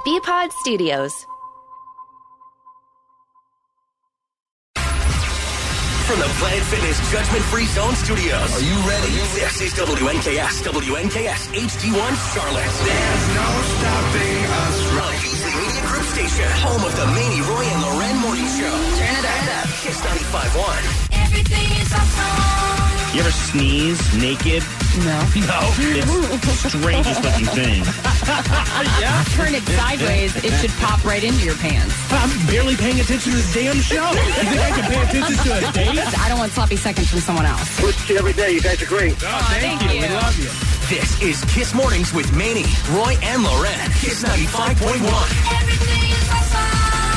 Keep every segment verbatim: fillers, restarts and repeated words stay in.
B-Pod Studios. From the Planet Fitness Judgment Free Zone Studios. Are you ready? This is W N K S, W N K S, H D one Charlotte. There's no stopping us. The Beasley Media Group Station, home of the Manny, Roy, and Loren Morning Show. Turn it up. Kiss ninety-five point one. Everything is awesome. You ever sneeze naked? No. No. It's the strangest looking thing. Yeah. Turn it sideways, it should pop right into your pants. I'm barely paying attention to this damn show. You think I can pay attention to a date? I don't want sloppy seconds from someone else. Listen to you every day. You guys are great. Oh, thank, thank you. you. We love you. This is Kiss Mornings with Manny, Roy, and Loren. Kiss ninety-five point one. Everything is awesome.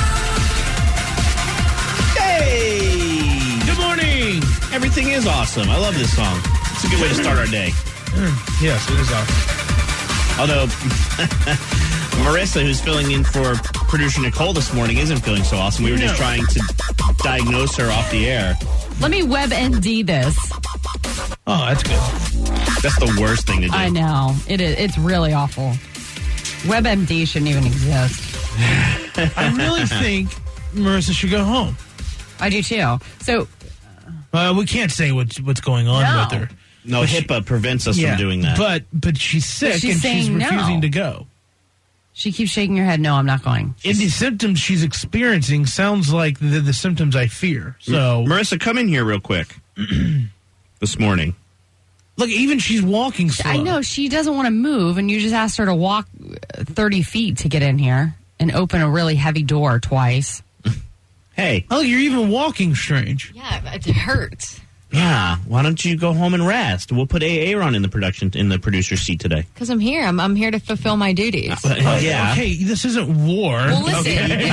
Hey! Good morning. Everything is awesome. I love this song. It's a good way to start our day. Yes, it is awesome. Although Marissa, who's filling in for producer Nicole this morning, isn't feeling so awesome. We were just No. trying to diagnose her off the air. Let me WebMD this. Oh, that's good. That's the worst thing to do. I know. It is. It's really awful. WebMD shouldn't even exist. I really think Marissa should go home. I do too. So, Uh, we can't say what's what's going on No. with her. No, HIPAA prevents us from doing that. But but she's sick But she's and she's saying no. refusing to go. she keeps shaking her head. No, I'm not going. And the symptoms she's experiencing sounds like the, the symptoms I fear. So Marissa, come in here real quick. This morning. look, even she's walking slow. I know she doesn't want to move, and you just asked her to walk thirty feet to get in here and open a really heavy door twice. Hey. Oh, you're even walking strange. Yeah, it hurts. Yeah. Why don't you go home and rest? We'll put Aaron in the production in the producer's seat today. Because I'm here. I'm, I'm here to fulfill my duties. Uh, yeah. Okay, this isn't war. Well, listen.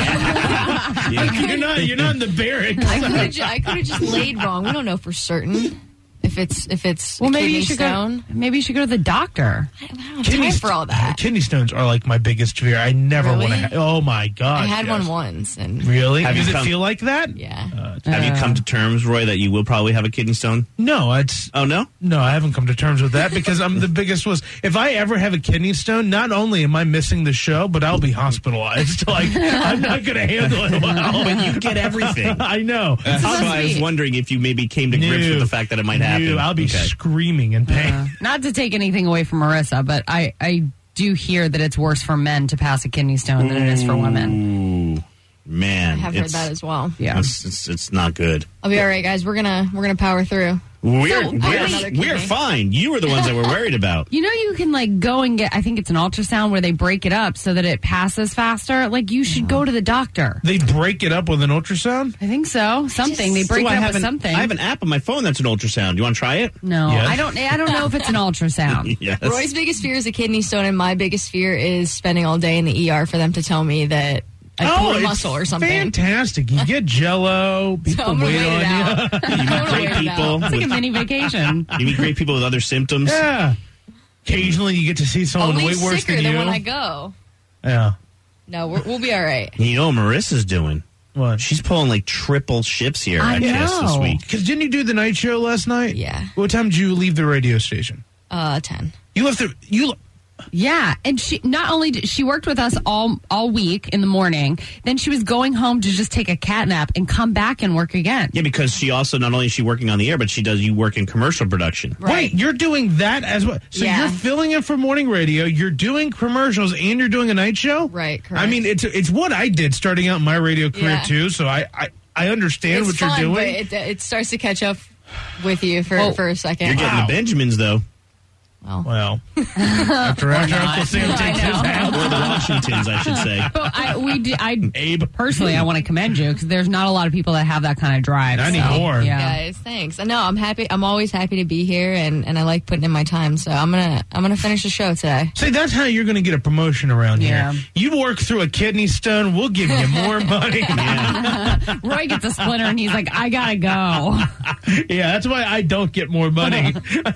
Yeah. You're not. You're not in the barracks. I could have ju- I could have just laid wrong. We don't know for certain if it's if it's Well, a maybe kidney you should stone. go. Maybe you should go to the doctor. I don't have time for all that. Kidney stones are like my biggest fear. I never Really? want to. Ha- oh my god! I had yes. one once, and Really? Have Does you it come- feel like that? yeah. Uh, Have you come to terms, Roy, that you will probably have a kidney stone? no, it's Oh, no? no. I haven't come to terms with that because I'm the biggest was. If I ever have a kidney stone, not only am I missing the show, but I'll be hospitalized. Like I'm not going to handle it well. But you get everything. I know. That's must why I was be- wondering if you maybe came to grips No. with the fact that it might happen. No, I'll be Okay. screaming in pain. Uh, not to take anything away from Marissa, but I, I do hear that it's worse for men to pass a kidney stone than it is for women. Ooh, man. I have heard it's, that as well. Yeah. It's, it's, it's not good. I'll be all right, guys. We're gonna we're gonna power through. We're, So, I we're, have another we're kidney. fine. You were the ones that were worried about. You know, you can like go and get, I think it's an ultrasound where they break it up so that it passes faster. Like, you should go to the doctor. They break it up with an ultrasound. I think so. Something. They break So it I up have with an- something. I have an app on my phone that's an ultrasound. You want to try it? no, Yes. I don't, I don't know if it's an ultrasound. Yes. Roy's biggest fear is a kidney stone, and my biggest fear is spending all day in the E R for them to tell me that I Oh, pulled a it's muscle or something. fantastic! You get Jello. People I'm gonna wait wait it on out. you. You meet Totally great weird out. people. It's like a with- mini vacation. you meet great people with other symptoms. Yeah. Occasionally, you get to see someone I'll way leave worse sicker than than you. when I go. Yeah. No, we're, we'll be all right. You know what Marissa's doing? What? She's pulling like triple shifts here I at Kiss this know. week. Because didn't you do the night show last night? Yeah. What time did you leave the radio station? Uh, ten. You left the you. Yeah, and she not only did she worked with us all all week in the morning, then she was going home to just take a cat nap and come back and work again. Yeah, because she also, not only is she working on the air, but she does, you work in commercial production. Wait, you're doing that as well. So Yeah. you're filling in for morning radio. You're doing commercials, and you're doing a night show. Right, correct. I mean, it's it's what I did starting out in my radio career Yeah. too. So I I, I understand It's what fun, you're but doing. it, it starts to catch up with you for, Oh. for a second. You're getting Wow. the Benjamins, though. Well, well, after after Uncle Sam I takes his know. hat. Or the Washingtons, I should say. But I, we, d- I Abe. personally, I want to commend you because there's not a lot of people that have that kind of drive. Not so, anymore. Yeah. guys, thanks. I know I'm happy. I'm always happy to be here, and, and I like putting in my time. So I'm gonna I'm gonna finish the show today. See, that's how you're going to get a promotion around Yeah. here. You work through a kidney stone, we'll give you more money. Yeah. Roy gets a splinter and he's like, I gotta go. Yeah, that's why I don't get more money.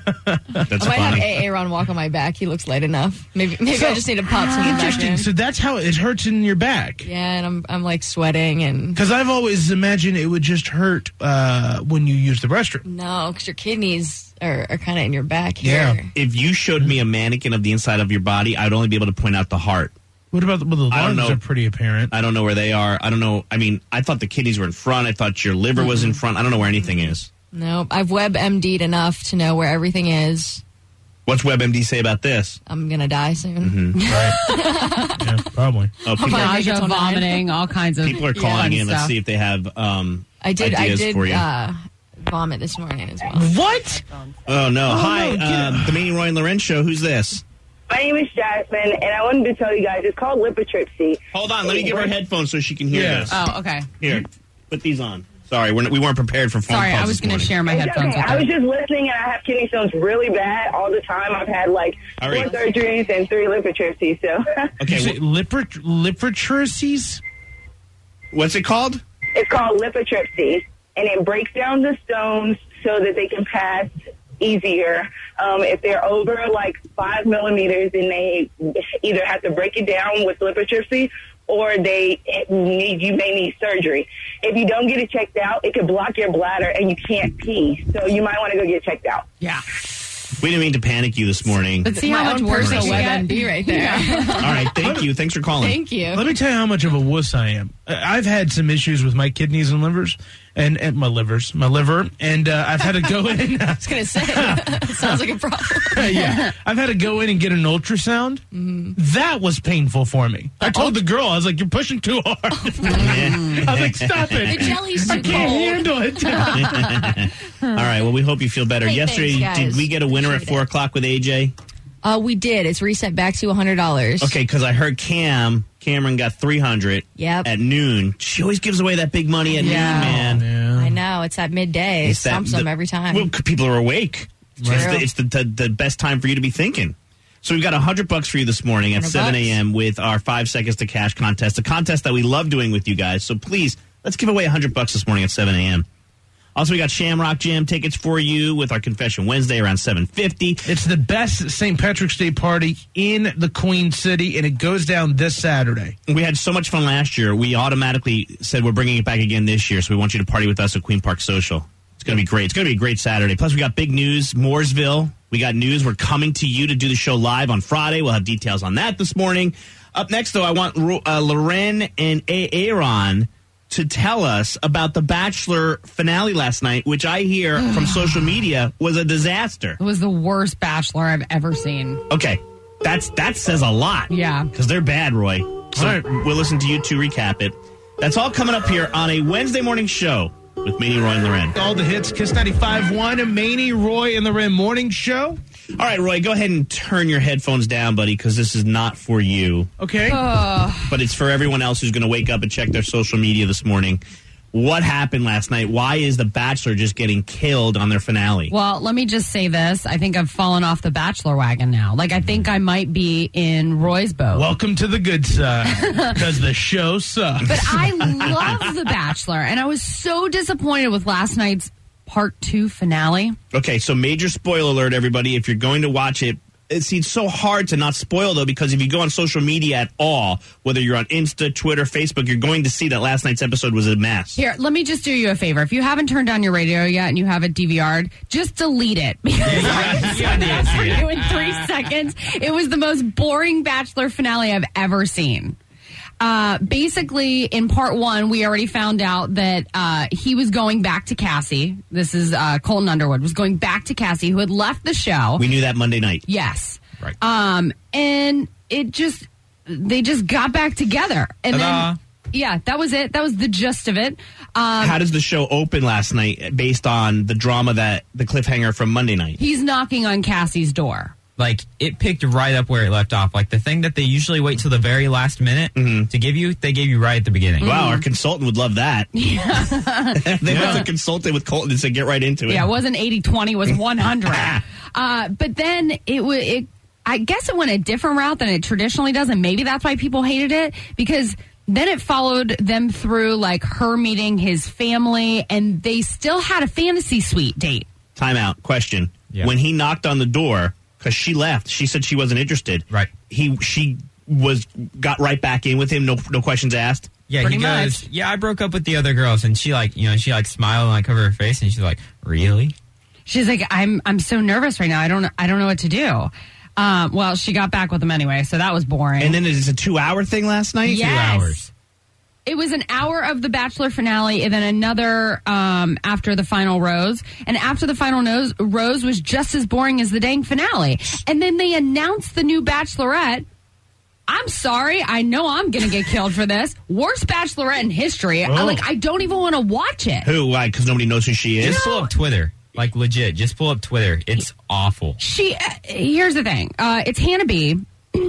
That's I might have funny. Aaron walk on my back. He looks light enough. Maybe maybe I just need to pop some back Interesting. in. So that's how it hurts in your back. Yeah, and I'm I'm like sweating and Because I've always imagined it would just hurt uh, when you use the restroom. no, because your kidneys are, are kind of in your back Yeah. here. If you showed me a mannequin of the inside of your body, I'd only be able to point out the heart. What about the, well, the I don't lungs know. are pretty apparent. I don't know where they are. I don't know. I mean, I thought the kidneys were in front. I thought your liver was in front. I don't know where anything is. Nope. I've WebMD'd enough to know where everything is. What's WebMD say about this? I'm going to die soon. Right. Yeah, probably. Oh, people, my- are, I Nausea, get till nine. vomiting, all kinds of people are calling fun in. Let's stuff. see if they have um, I did, I ideas did for you. uh, vomit this morning as well. What? oh, no. Hi, no, get it. um, the Manny, Roy, and Loren show. Who's this? My name is Jasmine, and I wanted to tell you guys, it's called lithotripsy. Hold on. Let me give her headphones so she can hear Yeah. this. Oh, okay. Here, put these on. Sorry, we're, we weren't prepared for phone Sorry, calls I was this going to morning. share my It's headphones okay. with I was her. just listening, and I have kidney stones really bad all the time. I've had like All four right. surgeries and three lithotripsy, so Okay, You say wh- liprit- lithotrices? what's it called? it's called lithotripsy, and it breaks down the stones so that they can pass easier. Um, if they're over like five millimeters, then they either have to break it down with lithotripsy, or they need you may need surgery. If you don't get it checked out, it could block your bladder and you can't pee. So you might want to go get checked out. Yeah. We didn't mean to panic you this morning. Let's see My how much own worse a personal WebMD WebMD right there. All right, thank you. Thanks for calling. Thank you. Let me tell you how much of a wuss I am. Uh, I've had some issues with my kidneys and livers, and, and my livers, my liver, and uh, I've had to go in. I was going to say, it sounds like a problem. yeah, I've had to go in and get an ultrasound. That was painful for me. I told the girl, I was like, "You're pushing too hard." I was like, "Stop it! The jelly's I too can't cold. handle it." All right, well, we hope you feel better. Hey, Yesterday, thanks, did guys. we get a winner at Appreciate four it. o'clock with A J? Uh, we did. It's reset back to one hundred dollars. Okay, because I heard Cam, Cameron got three hundred Yep. at noon. She always gives away that big money at Yeah. noon, man. I know. It's at midday. It It's that- stumps them the- every time. Well, c- people are awake. It's, True. the, it's the, the, the best time for you to be thinking. So we've got one hundred bucks for you this morning at one hundred seven bucks. a.m. with our five seconds to cash contest, a contest that we love doing with you guys. So please, let's give away one hundred bucks this morning at seven a.m. Also, we got Shamrock Jam tickets for you with our Confession Wednesday around seven fifty. It's the best Saint Patrick's Day party in the Queen City, and it goes down this Saturday. We had so much fun last year. We automatically said we're bringing it back again this year, so we want you to party with us at Queen Park Social. It's going to be great. It's going to be a great Saturday. Plus, we got big news, Mooresville. We got news. We're coming to you to do the show live on Friday. We'll have details on that this morning. Up next, though, I want uh, Loren and Aaron to tell us about the Bachelor finale last night, which I hear from social media was a disaster. It was the worst Bachelor I've ever seen. Okay, that's that says a lot. Yeah. Because they're bad, Roy. So All right. we'll listen to you two recap it. That's all coming up here on a Wednesday morning show with Manny, Roy, and Loren. All the hits, Kiss ninety-five point one, Manny, Roy, and the Ren Morning Show. All right, Roy, go ahead and turn your headphones down, buddy, because this is not for you. Okay. But it's for everyone else who's going to wake up and check their social media this morning. What happened last night? Why is The Bachelor just getting killed on their finale? Well, let me just say this. I think I've fallen off the Bachelor wagon now. Like, I think I might be in Roy's boat. Welcome to the good side, because the show sucks. But I love The Bachelor, and I was so disappointed with last night's part two finale. Okay, so major spoiler alert, everybody. If you're going to watch it, it's, it's so hard to not spoil, though, because if you go on social media at all, whether you're on Insta, Twitter, Facebook, you're going to see that last night's episode was a mess. Here, let me just do you a favor. If you haven't turned on your radio yet and you have it D V R'd, just delete it. Because I said that for you in three seconds. It was the most boring Bachelor finale I've ever seen. Uh, basically, in part one, we already found out that uh, he was going back to Cassie. This is uh, Colton Underwood was going back to Cassie, who had left the show. We knew that Monday night. Yes. Right. Um, and it just, they just got back together. And Ta-da. then, yeah, that was it. That was the gist of it. Um, How does the show open last night based on the drama that the cliffhanger from Monday night? he's knocking on Cassie's door. Like, it picked right up where it left off. Like, the thing that they usually wait till the very last minute to give you, they gave you right at the beginning. Wow, our consultant would love that. they Yeah. must have consulted with Colton and said, get right into it. Yeah, it wasn't eighty twenty, it was one hundred. uh, but then it was, it, I guess it went a different route than it traditionally does, and maybe that's why people hated it, because then it followed them through, like, her meeting his family, and they still had a fantasy suite date. Time out. Question. Yeah. When he knocked on the door, because she left, she said she wasn't interested. Right. He, she was, got right back in with him, no, no questions asked. Yeah, Pretty he goes, much. yeah, I broke up with the other girls. And she, like, you know, she, like, smiled and, like, covered her face. And she's like, really? She's like, I'm I'm so nervous right now. I don't I don't know what to do. Um, well, she got back with him anyway, so that was boring. And then it's a two-hour thing last night? Yes. Two hours. It was an hour of the Bachelor finale and then another um, after the final rose. And after the final nose, rose was just as boring as the dang finale. And then they announced the new Bachelorette. I'm sorry. I know I'm going to get killed for this. Worst Bachelorette in history. I, like, I don't even want to watch it. Who? Why? Because nobody knows who she is? Just pull up Twitter. Like, legit. Just pull up Twitter. It's awful. She, uh, here's the thing. Uh, it's Hannah B.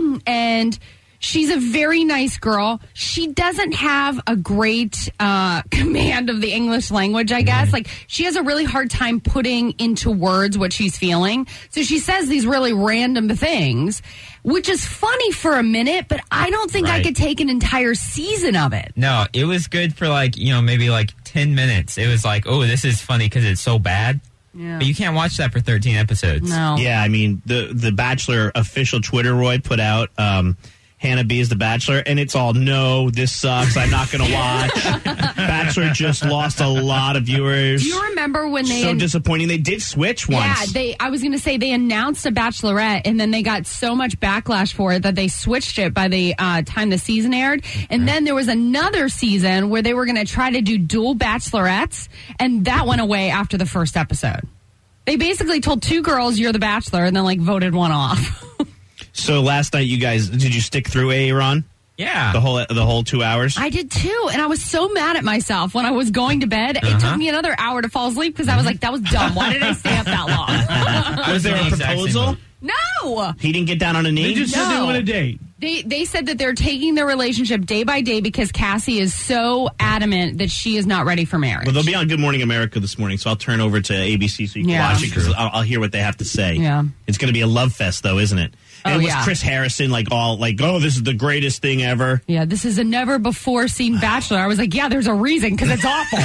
And she's a very nice girl. She doesn't have a great uh, command of the English language, I guess. Mm-hmm. Like, she has a really hard time putting into words what she's feeling. So she says these really random things, which is funny for a minute, but I don't think Right. I could take an entire season of it. No, it was good for like, you know, maybe like ten minutes. It was like, oh, this is funny because it's so bad. Yeah. But you can't watch that for thirteen episodes. No. Yeah, I mean, the, the Bachelor official Twitter, Roy, put out um, Hannah B is the Bachelor, and it's all, no, this sucks, I'm not going to watch. Bachelor just lost a lot of viewers. Do you remember when they... So disappointing. They did switch once. Yeah, they. I was going to say they announced a Bachelorette, and then they got so much backlash for it that they switched it by the uh, time the season aired. And then there was another season where they were going to try to do dual Bachelorettes, and that went away after the first episode. They basically told two girls, "You're the Bachelor," and then like voted one off. So last night, you guys, did you stick through Aaron? Yeah. The whole the whole two hours? I did too, and I was so mad at myself when I was going to bed. It Uh-huh. took me another hour to fall asleep because I was like, "That was dumb. Why did I stay up that long?" Was there the a exact same proposal? boat. No. He didn't get down on a knee? They just said they No. want a date. They they said that they're taking their relationship day by day because Cassie is so adamant that she is not ready for marriage. Well, they'll be on Good Morning America this morning, so I'll turn over to A B C so you can Yeah. watch it because I'll, I'll hear what they have to say. Yeah. It's going to be a love fest, though, isn't it? And Oh, it was yeah. Chris Harrison, like, all, like, oh, this is the greatest thing ever. Yeah, this is a never before seen Bachelor. I was like, yeah, there's a reason because it's awful.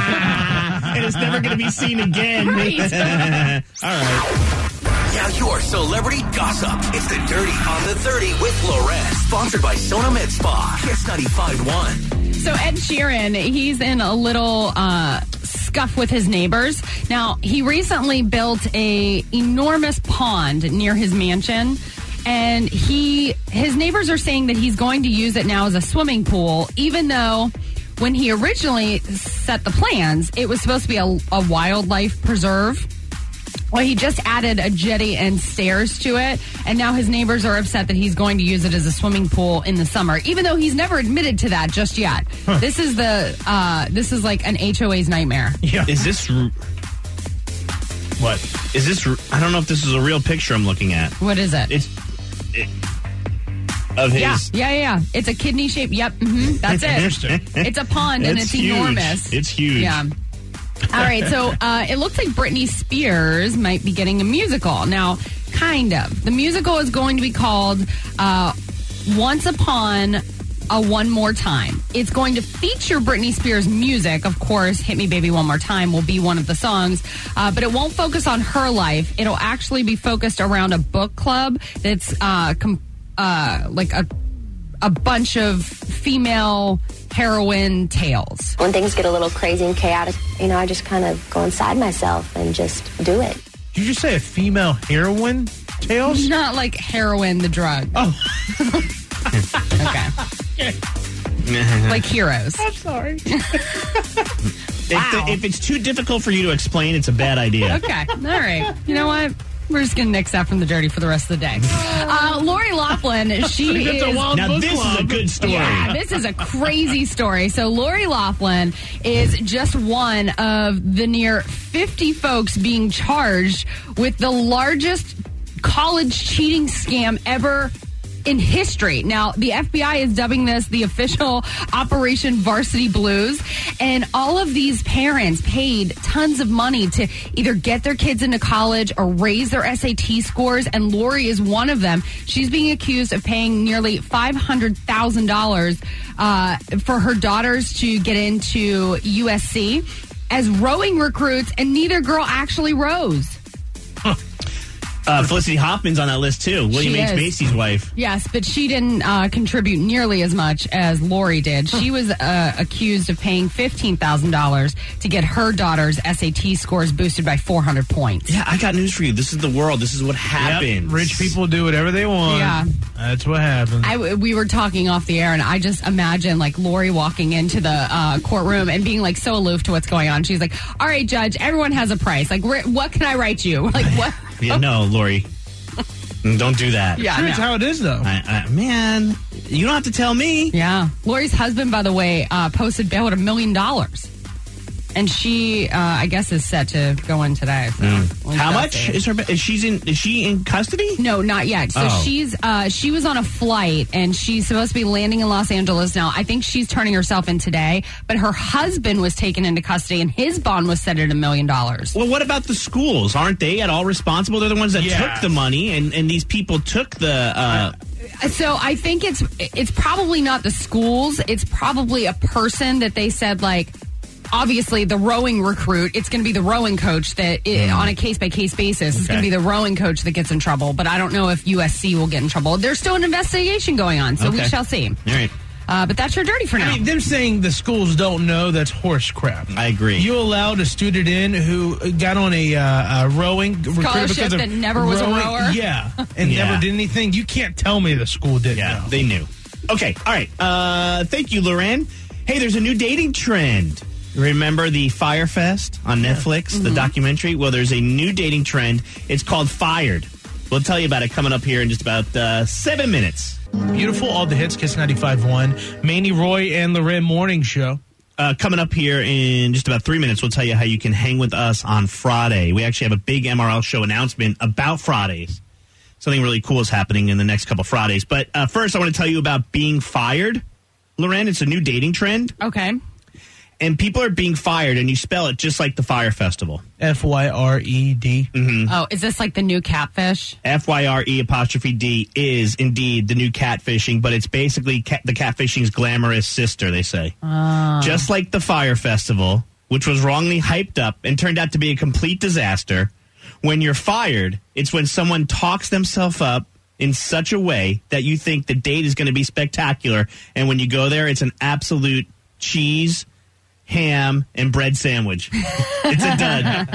And it's never going to be seen again. Right. All right. Now your celebrity gossip. It's the Dirty on the thirty with Lorette. Sponsored by Sona Med Spa. Kiss ninety-five point one. So Ed Sheeran, he's in a little uh, scuff with his neighbors. Now, he recently built a enormous pond near his mansion. And he, his neighbors are saying that he's going to use it now as a swimming pool, even though when he originally set the plans, it was supposed to be a, a wildlife preserve. Well, he just added a jetty and stairs to it, and now his neighbors are upset that he's going to use it as a swimming pool in the summer, even though he's never admitted to that just yet. Huh. This is the uh, this is like an H O A's nightmare. Yeah. Is this... r- What? Is this... r- I don't know if this is a real picture I'm looking at. What is it? It's... It, of his... yeah, yeah, yeah, yeah. It's a kidney shape. Yep, hmm that's it. Interesting. It's a pond and It's it's huge. enormous. It's huge. Yeah. All right, so uh, it looks like Britney Spears might be getting a musical. Now, kind of. The musical is going to be called uh, Once Upon a One More Time. It's going to feature Britney Spears' music. Of course, Hit Me Baby One More Time will be one of the songs, uh, but it won't focus on her life. It'll actually be focused around a book club that's uh, com- uh, like a, a bunch of female heroine tales. When things get a little crazy and chaotic, you know, I just kind of go inside myself and just do it. Did you just say a female heroine tales? Not like heroin, the drug. Oh. Okay. Like heroes. I'm sorry. If, Wow. the, if it's too difficult for you to explain, it's a bad idea. Okay. All right. You know what? We're just going to nix that from the dirty for the rest of the day. Uh, Lori Loughlin, she It's a is... wild Now, book this club. is a good story. Yeah, this is a crazy story. So Lori Loughlin is just one of the near fifty folks being charged with the largest college cheating scam ever in history. Now, the F B I is dubbing this the official Operation Varsity Blues, and all of these parents paid tons of money to either get their kids into college or raise their S A T scores, and Lori is one of them. She's being accused of paying nearly five hundred thousand dollars uh, for her daughters to get into U S C as rowing recruits, and neither girl actually rows. Uh, Felicity Hoffman's on that list, too. William She H. is. Macy's wife. Yes, but she didn't uh, contribute nearly as much as Lori did. She was uh, accused of paying fifteen thousand dollars to get her daughter's S A T scores boosted by four hundred points. Yeah, I got news for you. This is the world. This is what happens. Yep, rich people do whatever they want. Yeah. That's what happens. I, we were talking off the air, and I just imagine, like, Lori walking into the uh, courtroom and being, like, so aloof to what's going on. She's like, all right, Judge, everyone has a price. Like, wh- what can I write you? Like, what? Yeah, no, Lori. Don't do that. Yeah, That's no. how it is, though. I, I, man, you don't have to tell me. Yeah. Lori's husband, by the way, uh, posted bail at a million dollars. And she, uh, I guess, is set to go in today. So we'll How just much see. is her? Is she's in? Is she in custody? No, not yet. So Oh. she's uh, she was on a flight and she's supposed to be landing in Los Angeles now. I think she's turning herself in today, but her husband was taken into custody and his bond was set at a million dollars. Well, what about the schools? Aren't they at all responsible? They're the ones that Yeah. took the money, and, and these people took the. Uh, So I think it's it's probably not the schools. It's probably a person that they said, like, obviously the rowing recruit. It's going to be the rowing coach that i on a case by case basis. It's going to Okay. be the rowing coach that gets in trouble. But I don't know if U S C will get in trouble. There's still an investigation going on, so we Okay. shall see. all right. Uh, but that's your dirty for now. I mean, them saying the schools don't know, that's horse crap. I agree. You allowed a student in who got on a, uh, a rowing recruit Scholarship because of that never was a rowing. rower? Yeah, and Yeah. never did anything. You can't tell me the school didn't Yeah, know. they knew. Okay, all right. Uh, thank you, Loren. Hey, there's a new dating trend. Remember the Fyre Fest on Netflix, the documentary? Well, there's a new dating trend. It's called Fired. We'll tell you about it coming up here in just about uh, seven minutes. Beautiful, all the hits, Kiss ninety-five point one. Manny Roy and Loren Morning Show. Uh, coming up here in just about three minutes, we'll tell you how you can hang with us on Friday. We actually have a big M R L show announcement about Fridays. Something really cool is happening in the next couple Fridays. But uh, first, I want to tell you about being fired. Loren, it's a new dating trend. Okay. And people are being fired, and you spell it just like the Fyre Festival. F Y R E D. Oh, is this like the new catfish? F Y R E apostrophe D is indeed the new catfishing, but it's basically cat, the catfishing's glamorous sister, they say. Just like the Fyre Festival, which was wrongly hyped up and turned out to be a complete disaster. When you're fired, it's when someone talks themselves up in such a way that you think the date is going to be spectacular, and when you go there, it's an absolute cheese, ham, and bread sandwich. It's a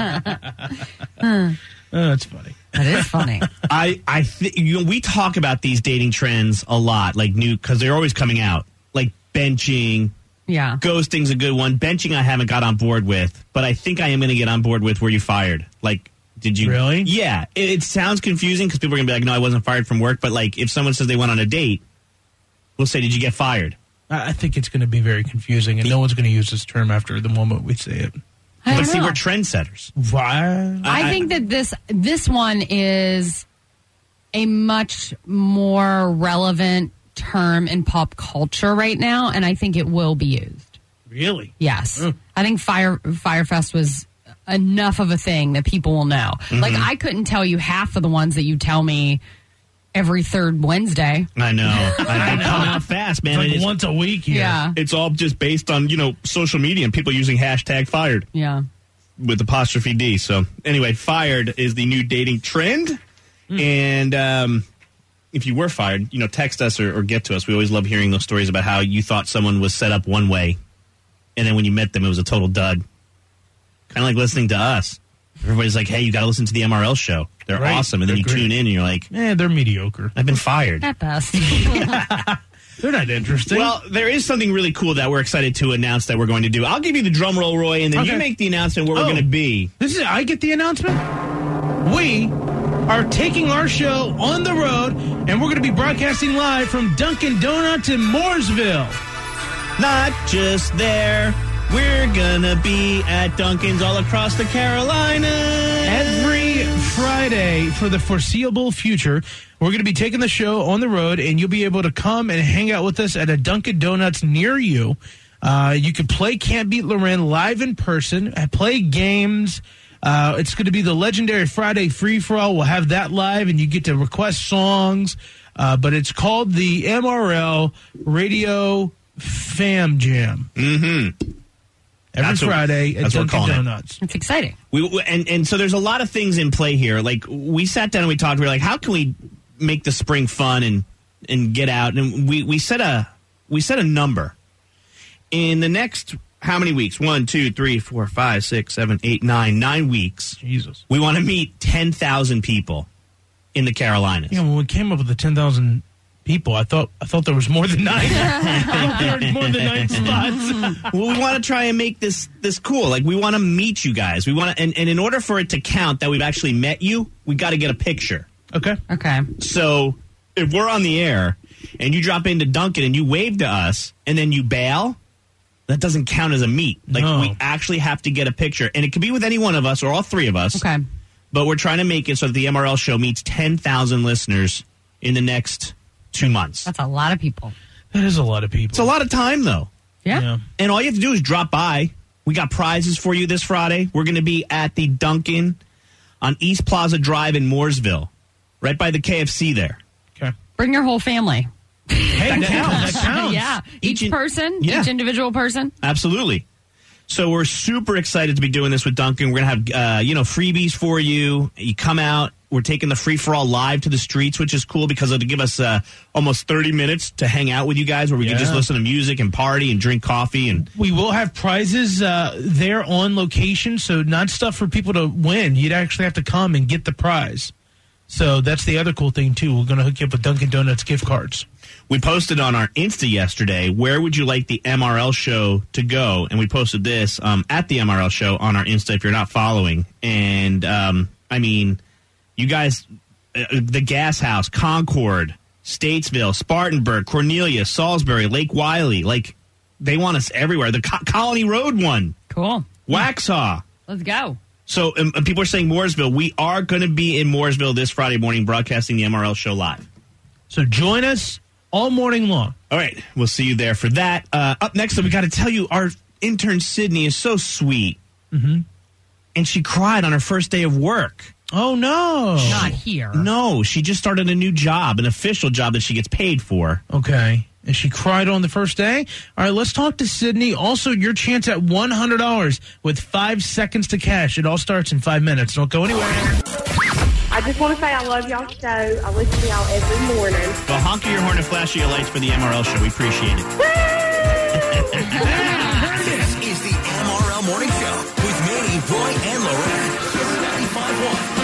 dud. Oh, that's funny. That is funny. I, I think you know, we talk about these dating trends a lot, like new, because they're always coming out, like benching. Yeah. Ghosting's a good one. Benching, I haven't got on board with, but I think I am going to get on board with were you fired? Like, did you Really? Yeah. It, it sounds confusing because people are going to be like, no, I wasn't fired from work. But like, if someone says they went on a date, we'll say, did you get fired? I I think it's going to be very confusing, and no one's going to use this term after the moment we say it. I But don't see, know. we're trendsetters. Why? I, I- think that this this one is a much more relevant term in pop culture right now, and I think it will be used. Really? Yes, I think Fire Firefest was enough of a thing that people will know. Like, I couldn't tell you half of the ones that you tell me every third Wednesday. I know. I know. Come out fast, man. It's like It is- once a week here. Yeah, it's all just based on, you know, social media and people using hashtag fired yeah. with apostrophe D. So anyway, fired is the new dating trend. And um, if you were fired, you know, text us or, or get to us. We always love hearing those stories about how you thought someone was set up one way, and then when you met them, it was a total dud. Kind of like listening to us. Everybody's like, hey, you got to listen to the M R L show. They're Right. awesome. And then They're you great. tune in and you're like, Eh, they're mediocre. I've been fired. At best. They're not interesting. Well, there is something really cool that we're excited to announce that we're going to do. I'll give you the drum roll, Roy, and then Okay. you make the announcement where Oh. we're going to be. This is I get the announcement. We are taking our show on the road, and we're going to be broadcasting live from Dunkin' Donuts in Mooresville. Not just there. We're going to be at Dunkin's all across the Carolinas. Every Friday for the foreseeable future, we're going to be taking the show on the road, and you'll be able to come and hang out with us at a Dunkin' Donuts near you. Uh, you can play Can't Beat Loren live in person, uh, play games. Uh, it's going to be the legendary Friday free-for-all. We'll have that live, and you get to request songs. Uh, but it's called the M R L Radio Fam Jam. Mm-hmm. every That's what- Friday at that's what we're Dunkin' calling it. Donuts. It's exciting. We and and so there's a lot of things in play here. Like we sat down and we talked. We were like, how can we make the spring fun and and get out? And we we set a we set a number in the next how many weeks? One, two, three, four, five, six, seven, eight, nine, nine weeks. Jesus. We want to meet ten thousand people in the Carolinas. Yeah, when we came up with the ten thousand people, I thought I thought there was more than nine. I thought there was more than nine spots. Well, we want to try and make this this cool. Like we want to meet you guys. We want to, and, and in order for it to count that we've actually met you, we got to get a picture. Okay. Okay. So if we're on the air and you drop into Dunkin' and you wave to us and then you bail, that doesn't count as a meet. Like No. we actually have to get a picture, and it could be with any one of us or all three of us. Okay. But we're trying to make it so that the M R L show meets ten thousand listeners in the next two months. That's a lot of people. That is a lot of people. It's a lot of time, though. Yeah. Yeah. And all you have to do is drop by. We got prizes for you this Friday. We're going to be at the Dunkin' on East Plaza Drive in Mooresville, right by the K F C there. Okay. Bring your whole family. Hey, that counts. That counts. Yeah. Each Each, in- person, Yeah. each individual person. Absolutely. So we're super excited to be doing this with Dunkin'. We're going to have, uh, you know, freebies for you. You come out. We're taking the free-for-all live to the streets, which is cool because it'll give us uh, almost thirty minutes to hang out with you guys where we can just Yeah. listen to music and party and drink coffee. And We will have prizes uh, there on location, so not stuff for people to win. You'd actually have to come and get the prize. So that's the other cool thing, too. We're going to hook you up with Dunkin' Donuts gift cards. we posted on our Insta yesterday, where would you like the M R L show to go? And we posted this um, at the M R L show on our Insta if you're not following. And, um, I mean, you guys, uh, the Gas House, Concord, Statesville, Spartanburg, Cornelia, Salisbury, Lake Wiley, like, they want us everywhere. The Co- Colony Road one, Cool. Waxhaw. Let's go. So um, and people are saying Mooresville. We are going to be in Mooresville this Friday morning broadcasting the M R L show live. So join us all morning long. All right. We'll see you there for that. Uh, up next, we got to tell you, our intern Sydney is so sweet. Mm-hmm. And she cried on her first day of work. Oh, no. Not here. No, she just started a new job, an official job that she gets paid for. Okay. And she cried on the first day? All right, let's talk to Sydney. Also, your chance at one hundred dollars with five seconds to cash. It all starts in five minutes. Don't go anywhere. I just want to say I love y'all show. I listen to y'all every morning. Well, honk your horn and flash your lights for the M R L show. We appreciate it. This is the M R L Morning Show with Manny, Roy, and Lorraine. ninety-five point one.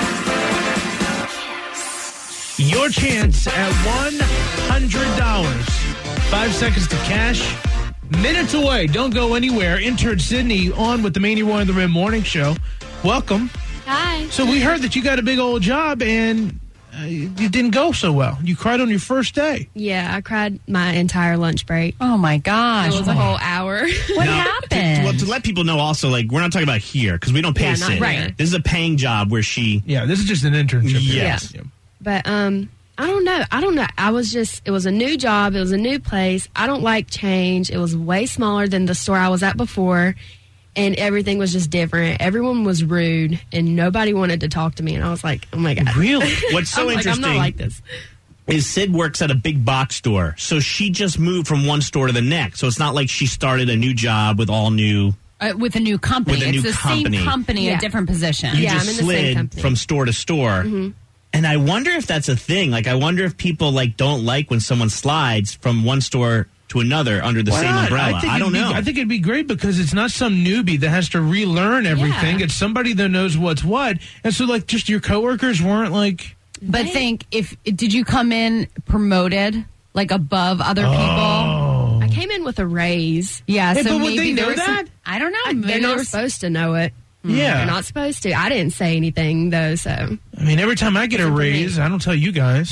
Your chance at one hundred dollars. Five seconds to cash. Minutes away. Don't go anywhere. Intern Sydney on with the Manny Roy and the Rim Morning Show. Welcome. Hi. So we heard that you got a big old job and uh, you didn't go so well. You cried on your first day. Yeah, I cried my entire lunch break. Oh, my gosh. It was a whole hour. What Now, happened? To, well, to let people know also, like, we're not talking about here because we don't pay Yeah, not Sid. right. This is a paying job where she. Yeah, this is just an internship. Yes. Yeah. But um, I don't know. I don't know. I was just, it was a new job. It was a new place. I don't like change. It was way smaller than the store I was at before. And everything was just different. Everyone was rude, and nobody wanted to talk to me. And I was like, "Oh my god!" Really? What's so I'm like, interesting I'm not like this. is Sid works at a big box store, so she just moved from one store to the next. So it's not like she started a new job with all new. Uh, with a new company. With a it's new the company. same company, Yeah. a different position. You Yeah, just I'm in the same slid company. from store to store. Mm-hmm. And I wonder if that's a thing. Like, I wonder if people like don't like when someone slides from one store to another under the Why same not? umbrella. I, think I don't it'd know. Be, I think it'd be great because it's not some newbie that has to relearn everything. Yeah. It's somebody that knows what's what. And so, like, just your coworkers weren't like. But think, if did you come in promoted, like above other Oh. people? I came in with a raise. Yeah, Hey, so but would maybe they there know was some- that? I don't know. I, Maybe they're there not was- supposed to know it. Yeah. They're not supposed to. I didn't say anything though, so I mean, every time I get a raise, I don't tell you guys.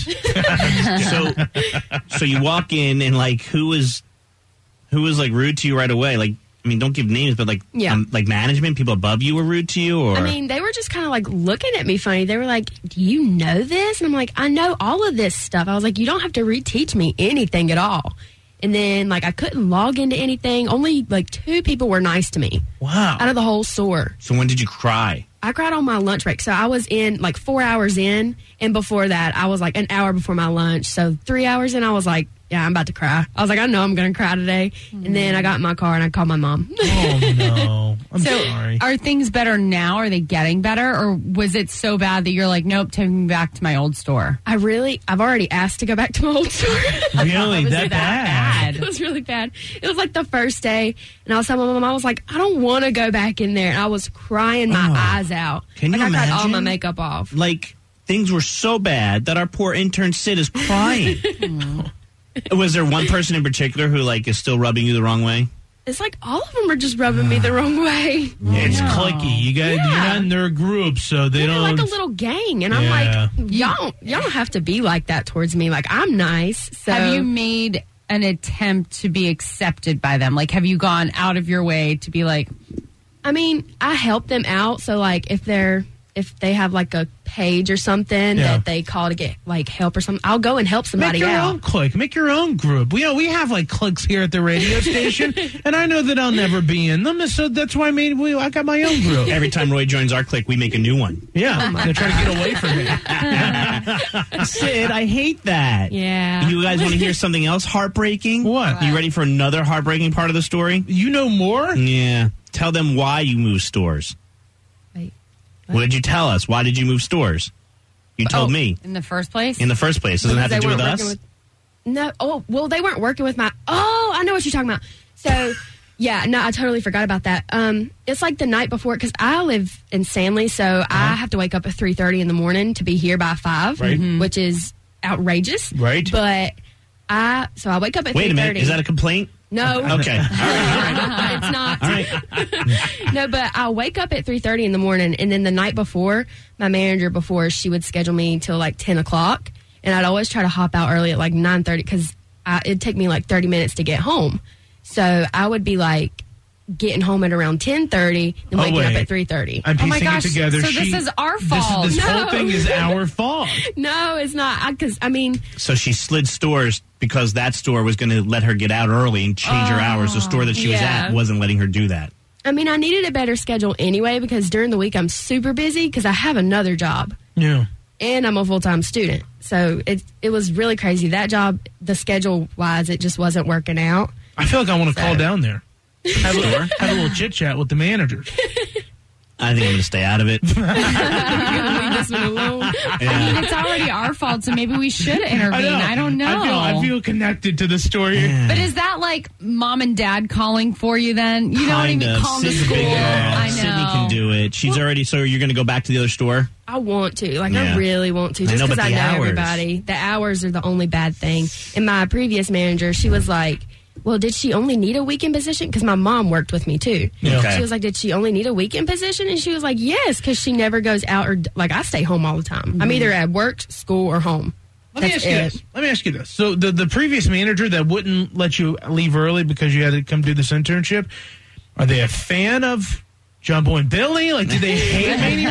so, so you walk in and like, who was, who was like rude to you right away? Like, I mean, don't give names, but like, Yeah. um, like management, people above you were rude to you, or I mean, they were just kind of like looking at me funny. They were like, "Do you know this?" And I'm like, "I know all of this stuff." I was like, "You don't have to reteach me anything at all." And then, like, I couldn't log into anything. Only, like, two people were nice to me Wow. out of the whole store. so when did you cry? I cried on my lunch break. So I was in, like, four hours in. And before that, I was, like, an hour before my lunch. So three hours in, I was like, yeah, I'm about to cry. I was like, I know I'm going to cry today. And then I got in my car and I called my mom. Oh, no. I'm so sorry. Are things better now? Are they getting better? Or was it so bad that you're like, nope, take me back to my old store? I really, I've already asked to go back to my old store. Really? Was that it bad? It was really bad. It was like the first day, and I was telling my mom, I was like, I don't want to go back in there. And I was crying my Oh. eyes out. Can like you I got all imagine? my makeup off. Like, things were so bad that our poor intern Sid is crying. Was there one person in particular who, like, is still rubbing you the wrong way? It's like all of them are just rubbing me the wrong way. It's clicky. You got, Yeah. You're not in their group, so they They're don't. like a little gang, and I'm Yeah. like, y'all, don't- y'all don't have to be like that towards me. Like, I'm nice. So Have you made an attempt to be accepted by them? Like, have you gone out of your way to be like, I mean, I help them out. So, like, if they're if they have like a page or something Yeah. that they call to get like help or something, I'll go and help somebody Make your out. own clique. Make your own group. We, you know, we have like cliques here at the radio station, and I know that I'll never be in them, so that's why I made. We, I got my own group. Every time Roy joins our clique, we make a new one. Yeah, I'm gonna try to get away from it. Sid, I hate that. Yeah. You guys want to hear something else heartbreaking? What? You ready for another heartbreaking part of the story? You know more? Yeah. Tell them why you moved stores. Wait, What did you tell us? Why did you move stores? You told oh, me in the first place? in the first place. Doesn't it have to Because do they with weren't us? working with- no. Oh, well, they weren't working with my. Oh, I know what you're talking about. So, yeah, no, I totally forgot about that. Um, it's like the night before because I live in Stanley, so Uh-huh. I have to wake up at three thirty in the morning to be here by five, Right. mhm, which is outrageous. Right. But I so I wake up at Wait a three minute. thirty. Is that a complaint? No. Okay. All right. It's not. All right. No, but I'll wake up at three thirty in the morning, and then the night before, my manager before she would schedule me till like ten o'clock, and I'd always try to hop out early at like nine thirty because it'd take me like thirty minutes to get home. So I would be like getting home at around ten thirty and Oh, waking up wait. at three thirty. I'm Oh my piecing gosh, it together. so this She- is our this- fault. This, whole No. thing is our fault. No, it's not. Because I, I mean, So she slid stores because that store was going to let her get out early and change her hours. The store that she was yeah. at wasn't letting her do that. I mean, I needed a better schedule anyway because during the week I'm super busy because I have another job. Yeah. And I'm a full time student. So it it was really crazy. That job, the schedule wise, it just wasn't working out. I feel like I want to So- call down there. Have a, have a little chit chat with the managers. I think I'm going to stay out of it. Leave this one alone. I mean, it's already our fault, so maybe we should intervene. I, don't know. I feel, I feel connected to the story. But is that like mom and dad calling for you then? You know what I Kind mean? of. Calling the Sid's a school. big girl. I know. Sydney can do it. She's already, so you're going to go back to the other store? I want to. Like, Yeah. I really want to. I Just know, because but I the know hours. everybody. The hours are the only bad thing. And my previous manager, she was like, well, did she only need a weekend position? Because my mom worked with me, too. Yeah. Okay. She was like, did she only need a weekend position? And she was like, yes, because she never goes out or, like, I stay home all the time. I'm either at work, school, or home. Let me That's ask you it. this. Let me ask you this. So the the previous manager that wouldn't let you leave early because you had to come do this internship, are they a fan of Jumbo and Billy? Like, do they hate Mania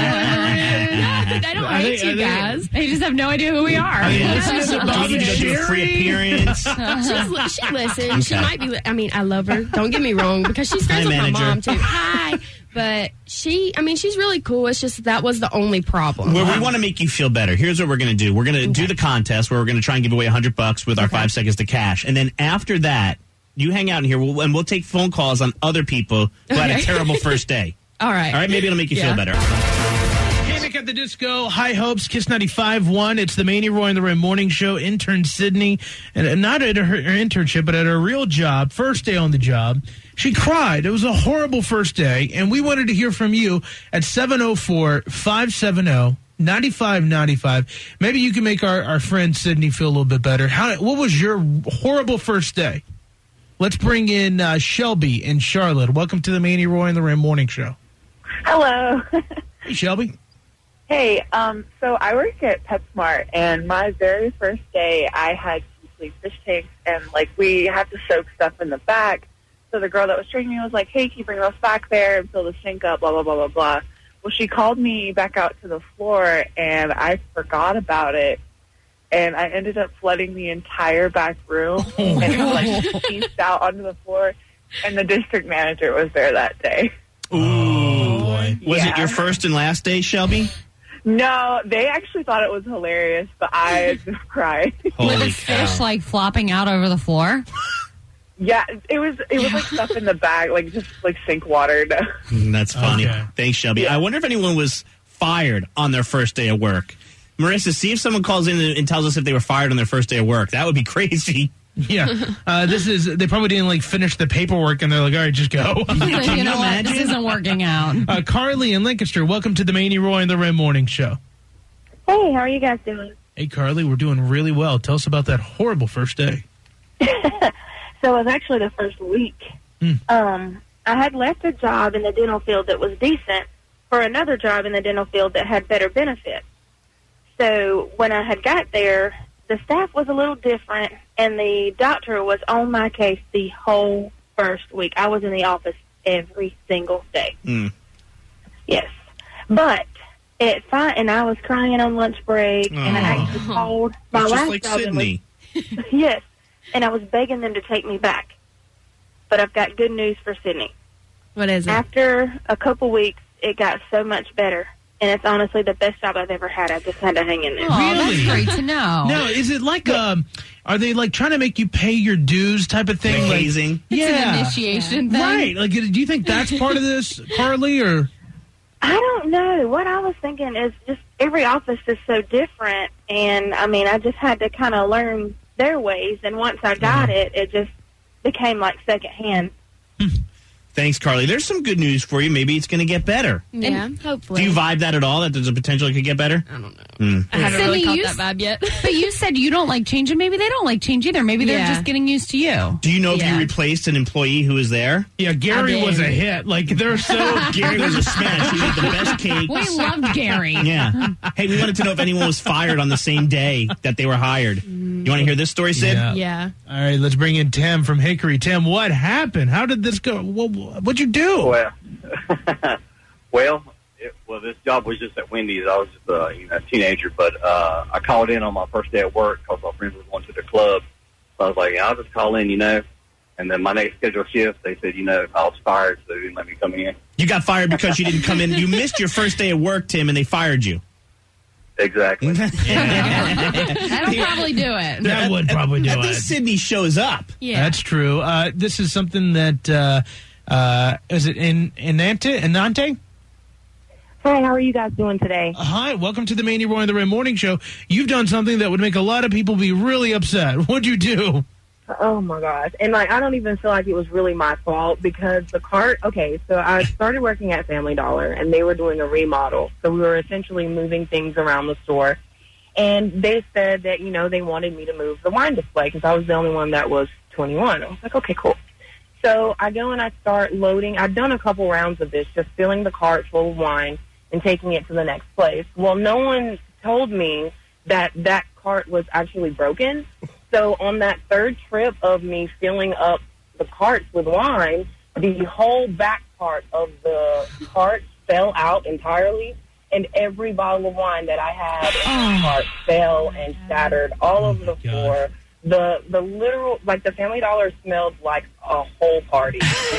They don't Are hate they- you are they- guys. They just have no idea who we are. Are they listening to Do Bob you need and to do a free Sherry? appearance? She's, li- she listens. She Okay. might be. Li- I mean, I love her. Don't get me wrong, because she's friends Hi, with manager. my mom too. Hi, but she. I mean, she's really cool. It's just that was the only problem. Well, we want to make you feel better. Here's what we're going to do. We're going to do the contest where we're going to try and give away one hundred bucks with our five seconds to cash. And then after that, you hang out in here we'll, and we'll take phone calls on other people who had a Okay. terrible first day. All right. All right, maybe it'll make you Yeah. feel better. Panic at the Disco, High Hopes, Kiss ninety-five point one. It's the Mania Roy and the Ray Morning Show. Intern Sydney, and and not at her, her internship, but at her real job, first day on the job. She cried. It was a horrible first day, and we wanted to hear from you at seven oh four, five seven oh, nine five nine five. Maybe you can make our, our friend Sydney feel a little bit better. How? What was your horrible first day? Let's bring in uh, Shelby in Charlotte. Welcome to the Mania Roy and the Ray Morning Show. Hello. Hey, Shelby. Hey, um, so I work at PetSmart, and my very first day, I had some sleep fish tanks, and, like, we have to soak stuff in the back. So the girl that was training me was like, hey, can you bring those back there and fill the sink up, blah, blah, blah, blah, blah. Well, she called me back out to the floor, and I forgot about it, and I ended up flooding the entire back room, and it was, like, pieced out onto the floor, and the district manager was there that day. Ooh. Was Yeah. it your first and last day, Shelby? No, they actually thought it was hilarious, but I just cried. With the fish like flopping out over the floor. Yeah, it was it was like stuff in the bag, like just like sink water. Mm, That's funny. Okay. Thanks, Shelby. I wonder if anyone was fired on their first day of work. Marissa, see if someone calls in and tells us if they were fired on their first day of work. That would be crazy. Yeah. Uh, this is, they probably didn't like finish the paperwork and they're like, all right, just go. You know what? This isn't working out. Uh, Carly in Lancaster, welcome to the Manny Roy and the Red Morning Show. Hey, how are you guys doing? Hey, Carly, we're doing really well. Tell us about that horrible first day. So it was actually the first week. Mm. Um, I had left a job in the dental field that was decent for another job in the dental field that had better benefits. So when I had got there, the staff was a little different, and the doctor was on my case the whole first week. I was in the office every single day. Mm. Yes. But it fine, and I was crying on lunch break, Oh. and I actually called my It's last just like job and was- Sydney. Yes, and I was begging them to take me back. But I've got good news for Sydney. What is it? After a couple weeks, it got so much better. And it's honestly the best job I've ever had. I just had to hang in there. Oh, that's great to know. Now, is it like, um, are they like trying to make you pay your dues type of thing? Like Like- hazing? It's yeah. an initiation thing. Right. Like, do you think that's part of this, Carly, or? I don't know. What I was thinking is just every office is so different. And, I mean, I just had to kind of learn their ways. And once I got it, it just became like secondhand. Thanks, Carly. There's some good news for you. Maybe it's going to get better. Yeah, hopefully. Do you vibe that at all, that there's a potential it could get better? I don't know. Mm. I haven't really Sydney, caught you that vibe yet. But you said you don't like change, and maybe they don't like change either. Maybe they're Yeah. just getting used to you. Do you know if Yeah. you replaced an employee who was there? Yeah, Gary I was a did. hit. Like, they're so. Gary was a smash. He made the best cake. We loved Gary. Yeah. Hey, we wanted to know if anyone was fired on the same day that they were hired. You want to hear this story, Sid? Yeah. Yeah. All right, let's bring in Tim from Hickory. Tim, what happened? How did this go? What, what'd you do? Well, well, it, well, this job was just at Wendy's. I was just a you know, teenager, but uh, I called in on my first day at work because my friends were going to the club. So I was like, I'll just call in, you know. And then my next scheduled shift, they said, you know, I was fired, so they didn't let me come in. You got fired because you didn't come in. You missed your first day of work, Tim, and they fired you. Exactly. That'll probably do it. That would probably do At it. least Sydney shows up. Yeah. That's true. Uh, this is something that, uh, uh, is it in Inante? Inante? Hi, how are you guys doing today? Uh, hi, welcome to the Manny Roy and the Red Morning Show. You've done something that would make a lot of people be really upset. What'd you do? Oh my gosh. And like I don't even feel like it was really my fault because the cart okay, so I started working at Family Dollar and they were doing a remodel. So we were essentially moving things around the store. And they said that, you know, they wanted me to move the wine display because I was the only one that was twenty-one. I was like, okay, cool. So I go and I start loading. I've done a couple rounds of this, just filling the cart full of wine and taking it to the next place. Well, no one told me that that cart was actually broken. So on that third trip of me filling up the carts with wine, the whole back part of the cart fell out entirely, and every bottle of wine that I had in the cart fell and shattered all over the floor. The the literal, like the Family Dollar smelled like a whole party.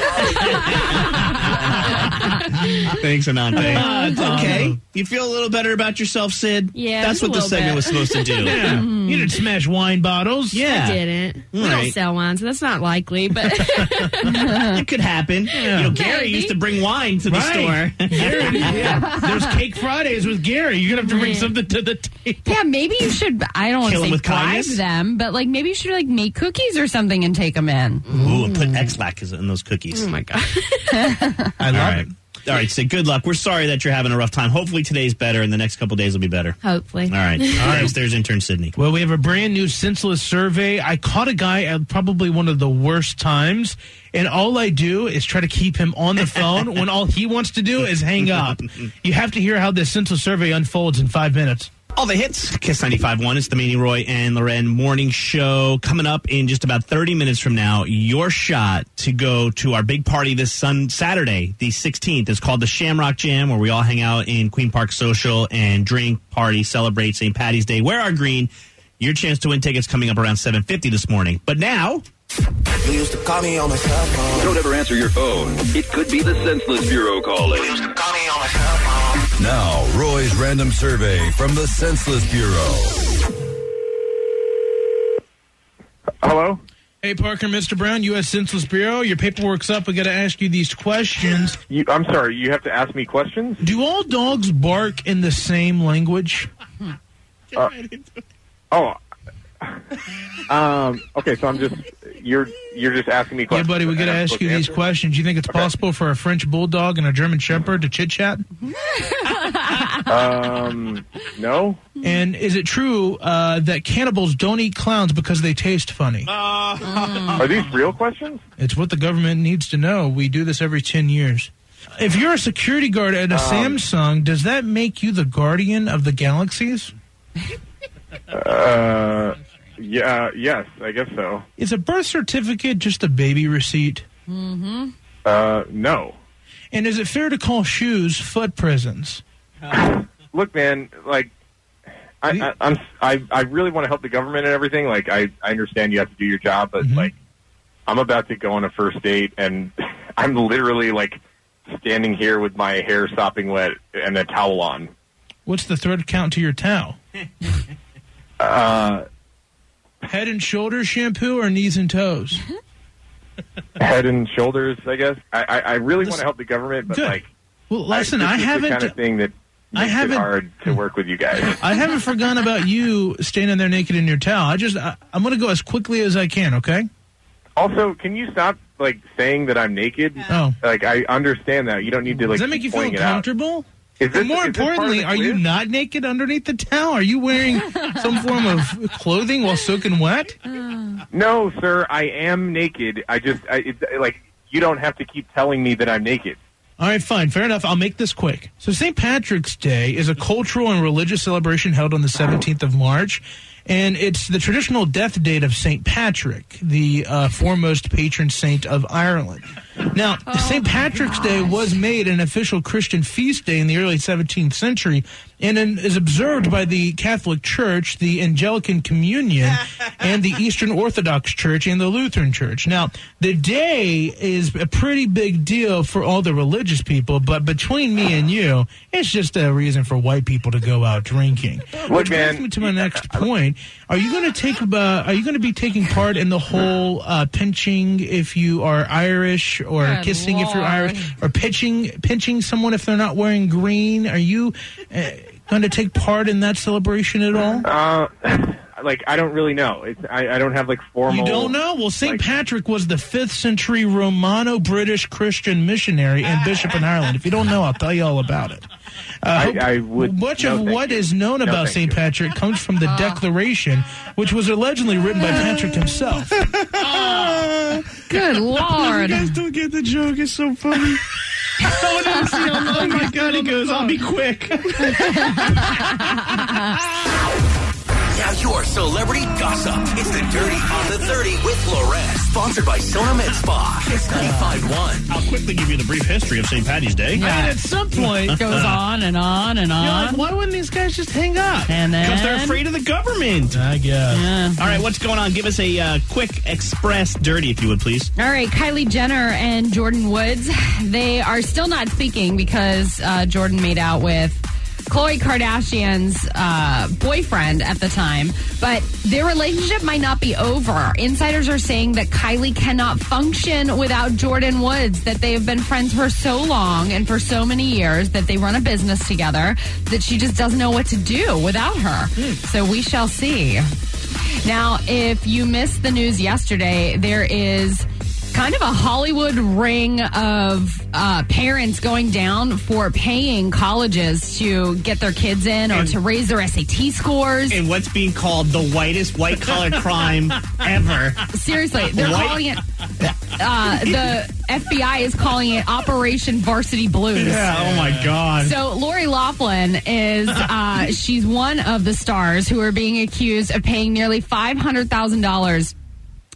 Thanks, Anante. Ah, it's okay. awesome. You feel a little better about yourself, Sid? Yeah, That's just a what the little segment bit. was supposed to do. Yeah. You didn't smash wine bottles. Yeah. I didn't. We All don't right. sell wine, so that's not likely. But It could happen. Yeah. You know, Gary Maybe. used to bring wine to the Right. store. Gary, yeah. There's Cake Fridays with Gary. You're going to have to bring Man. something to the table. Yeah, maybe you should. I don't want Kill to 'em say with bribe kindness? them, but like maybe you should like make cookies or something and take them in. Ooh, and put X-Lac in those cookies. oh my god. I All love right. it. All right, Sid, good luck. We're sorry that you're having a rough time. Hopefully today's better and the next couple days will be better. Hopefully. All right. Thanks. There's intern Sydney. Well, we have a brand new senseless survey. I caught a guy at probably one of the worst times, and all I do is try to keep him on the phone when all he wants to do is hang up. You have to hear how this senseless survey unfolds in five minutes. All the hits. Kiss ninety-five point one. It's the Manny Roy and Loren morning show. Coming up in just about thirty minutes from now, your shot to go to our big party this sun Saturday, the sixteenth. It's called the Shamrock Jam, where we all hang out in Queen Park Social and drink, party, celebrate Saint Patty's Day. Wear our green. Your chance to win tickets coming up around seven fifty this morning. But now, You used to call me on my cell phone. Don't ever answer your phone. It could be the Senseless Bureau calling. You used to call me on my cell phone. Now, Roy's random survey from the Senseless Bureau. Hello? Hey, Parker, Mister Brown, U S Senseless Bureau. Your paperwork's up. We got to ask you these questions. You, I'm sorry, you have to ask me questions? Do all dogs bark in the same language? Uh, oh. Um, okay, so I'm just, you're you're just asking me Yeah, questions. buddy, we got to and I'm ask supposed you to these answer? questions. You think it's Okay. possible for a French bulldog and a German shepherd to chit-chat? Um, no. And is it true uh, that cannibals don't eat clowns because they taste funny? Are these real questions? It's what the government needs to know. We do this every ten years. If you're a security guard at a Um, Samsung, does that make you the guardian of the galaxies? Uh, yeah, yes, I guess so. Is a birth certificate just a baby receipt? Mm-hmm. Uh, no. And is it fair to call shoes foot prisons? Look, man, like, I, I, I'm, I, I really want to help the government and everything. Like, I, I understand you have to do your job, but like, I'm about to go on a first date, and I'm literally like standing here with my hair sopping wet and a towel on. What's the thread count to your towel? Uh, Head and shoulders shampoo or knees and toes? head and shoulders, I guess. I, I, I really want to help the government, but Good. like, Well, listen, this I is the haven't. kind of thing that I makes haven't- it hard to work with you guys. I haven't forgotten about you standing there naked in your towel. I just, I, I'm going to go as quickly as I can. Okay? Also, can you stop like saying that I'm naked? Oh. Like, I understand that. You don't need to like. Does that make keep you feel pointing it out. comfortable? Is this, And more is this part of importantly, the are you quiz? not naked underneath the towel? Are you wearing some form of clothing while soaking wet? No, sir. I am naked. I just, I, it's, like, you don't have to keep telling me that I'm naked. All right, fine. Fair enough. I'll make this quick. So Saint Patrick's Day is a cultural and religious celebration held on the seventeenth of March. And it's the traditional death date of Saint Patrick, the uh, foremost patron saint of Ireland. Now, Saint Patrick's Day was made an official Christian feast day in the early seventeenth century and in- is observed by the Catholic Church, the Anglican Communion, and the Eastern Orthodox Church and the Lutheran Church. Now, the day is a pretty big deal for all the religious people, but between me and you, it's just a reason for white people to go out drinking. Which brings me to my next point. Are you going to take? Uh, are you going to be taking part in the whole uh, pinching if you are Irish, or Good kissing if you're Lord. Irish, or pitching pinching someone if they're not wearing green? Are you uh, going to take part in that celebration at all? Uh, like, I don't really know. It's, I, I don't have like formal. You don't know? Well, Saint Patrick was the fifth century Romano-British Christian missionary and bishop in Ireland. If you don't know, I'll tell you all about it. Uh, I, I would. Much no, of thank what you. is known No, about thank Saint you. Patrick comes from the Declaration, which was allegedly written by Patrick himself. Good Lord. You guys don't get the joke. It's so funny. Oh my God, he goes, I'll be quick. Now your celebrity gossip. It's the Dirty on the thirty with Lorette. Sponsored by Sona Med Spa. It's ninety-five point one. I'll quickly give you the brief history of Saint Patty's Day. I mean, at some point, It goes on and on and you're on. like, why wouldn't these guys just hang up? And then Because they're afraid of the government. I guess. Yeah. All right, what's going on? Give us a uh, quick express dirty, if you would, please. All right, Kylie Jenner and Jordan Woods, they are still not speaking because uh, Jordan made out with Khloe Kardashian's uh, boyfriend at the time, but their relationship might not be over. Insiders are saying that Kylie cannot function without Jordan Woods, that they have been friends for so long and for so many years, that they run a business together, that she just doesn't know what to do without her. So we shall see. Now, if you missed the news yesterday, there is kind of a Hollywood ring of uh, parents going down for paying colleges to get their kids in or And- to raise their S A T scores. And what's being called the whitest white-collar crime ever. Seriously, they're White- calling it, uh, the F B I is calling it Operation Varsity Blues. Yeah, oh my God. So Lori Loughlin is, uh, she's one of the stars who are being accused of paying nearly five hundred thousand dollars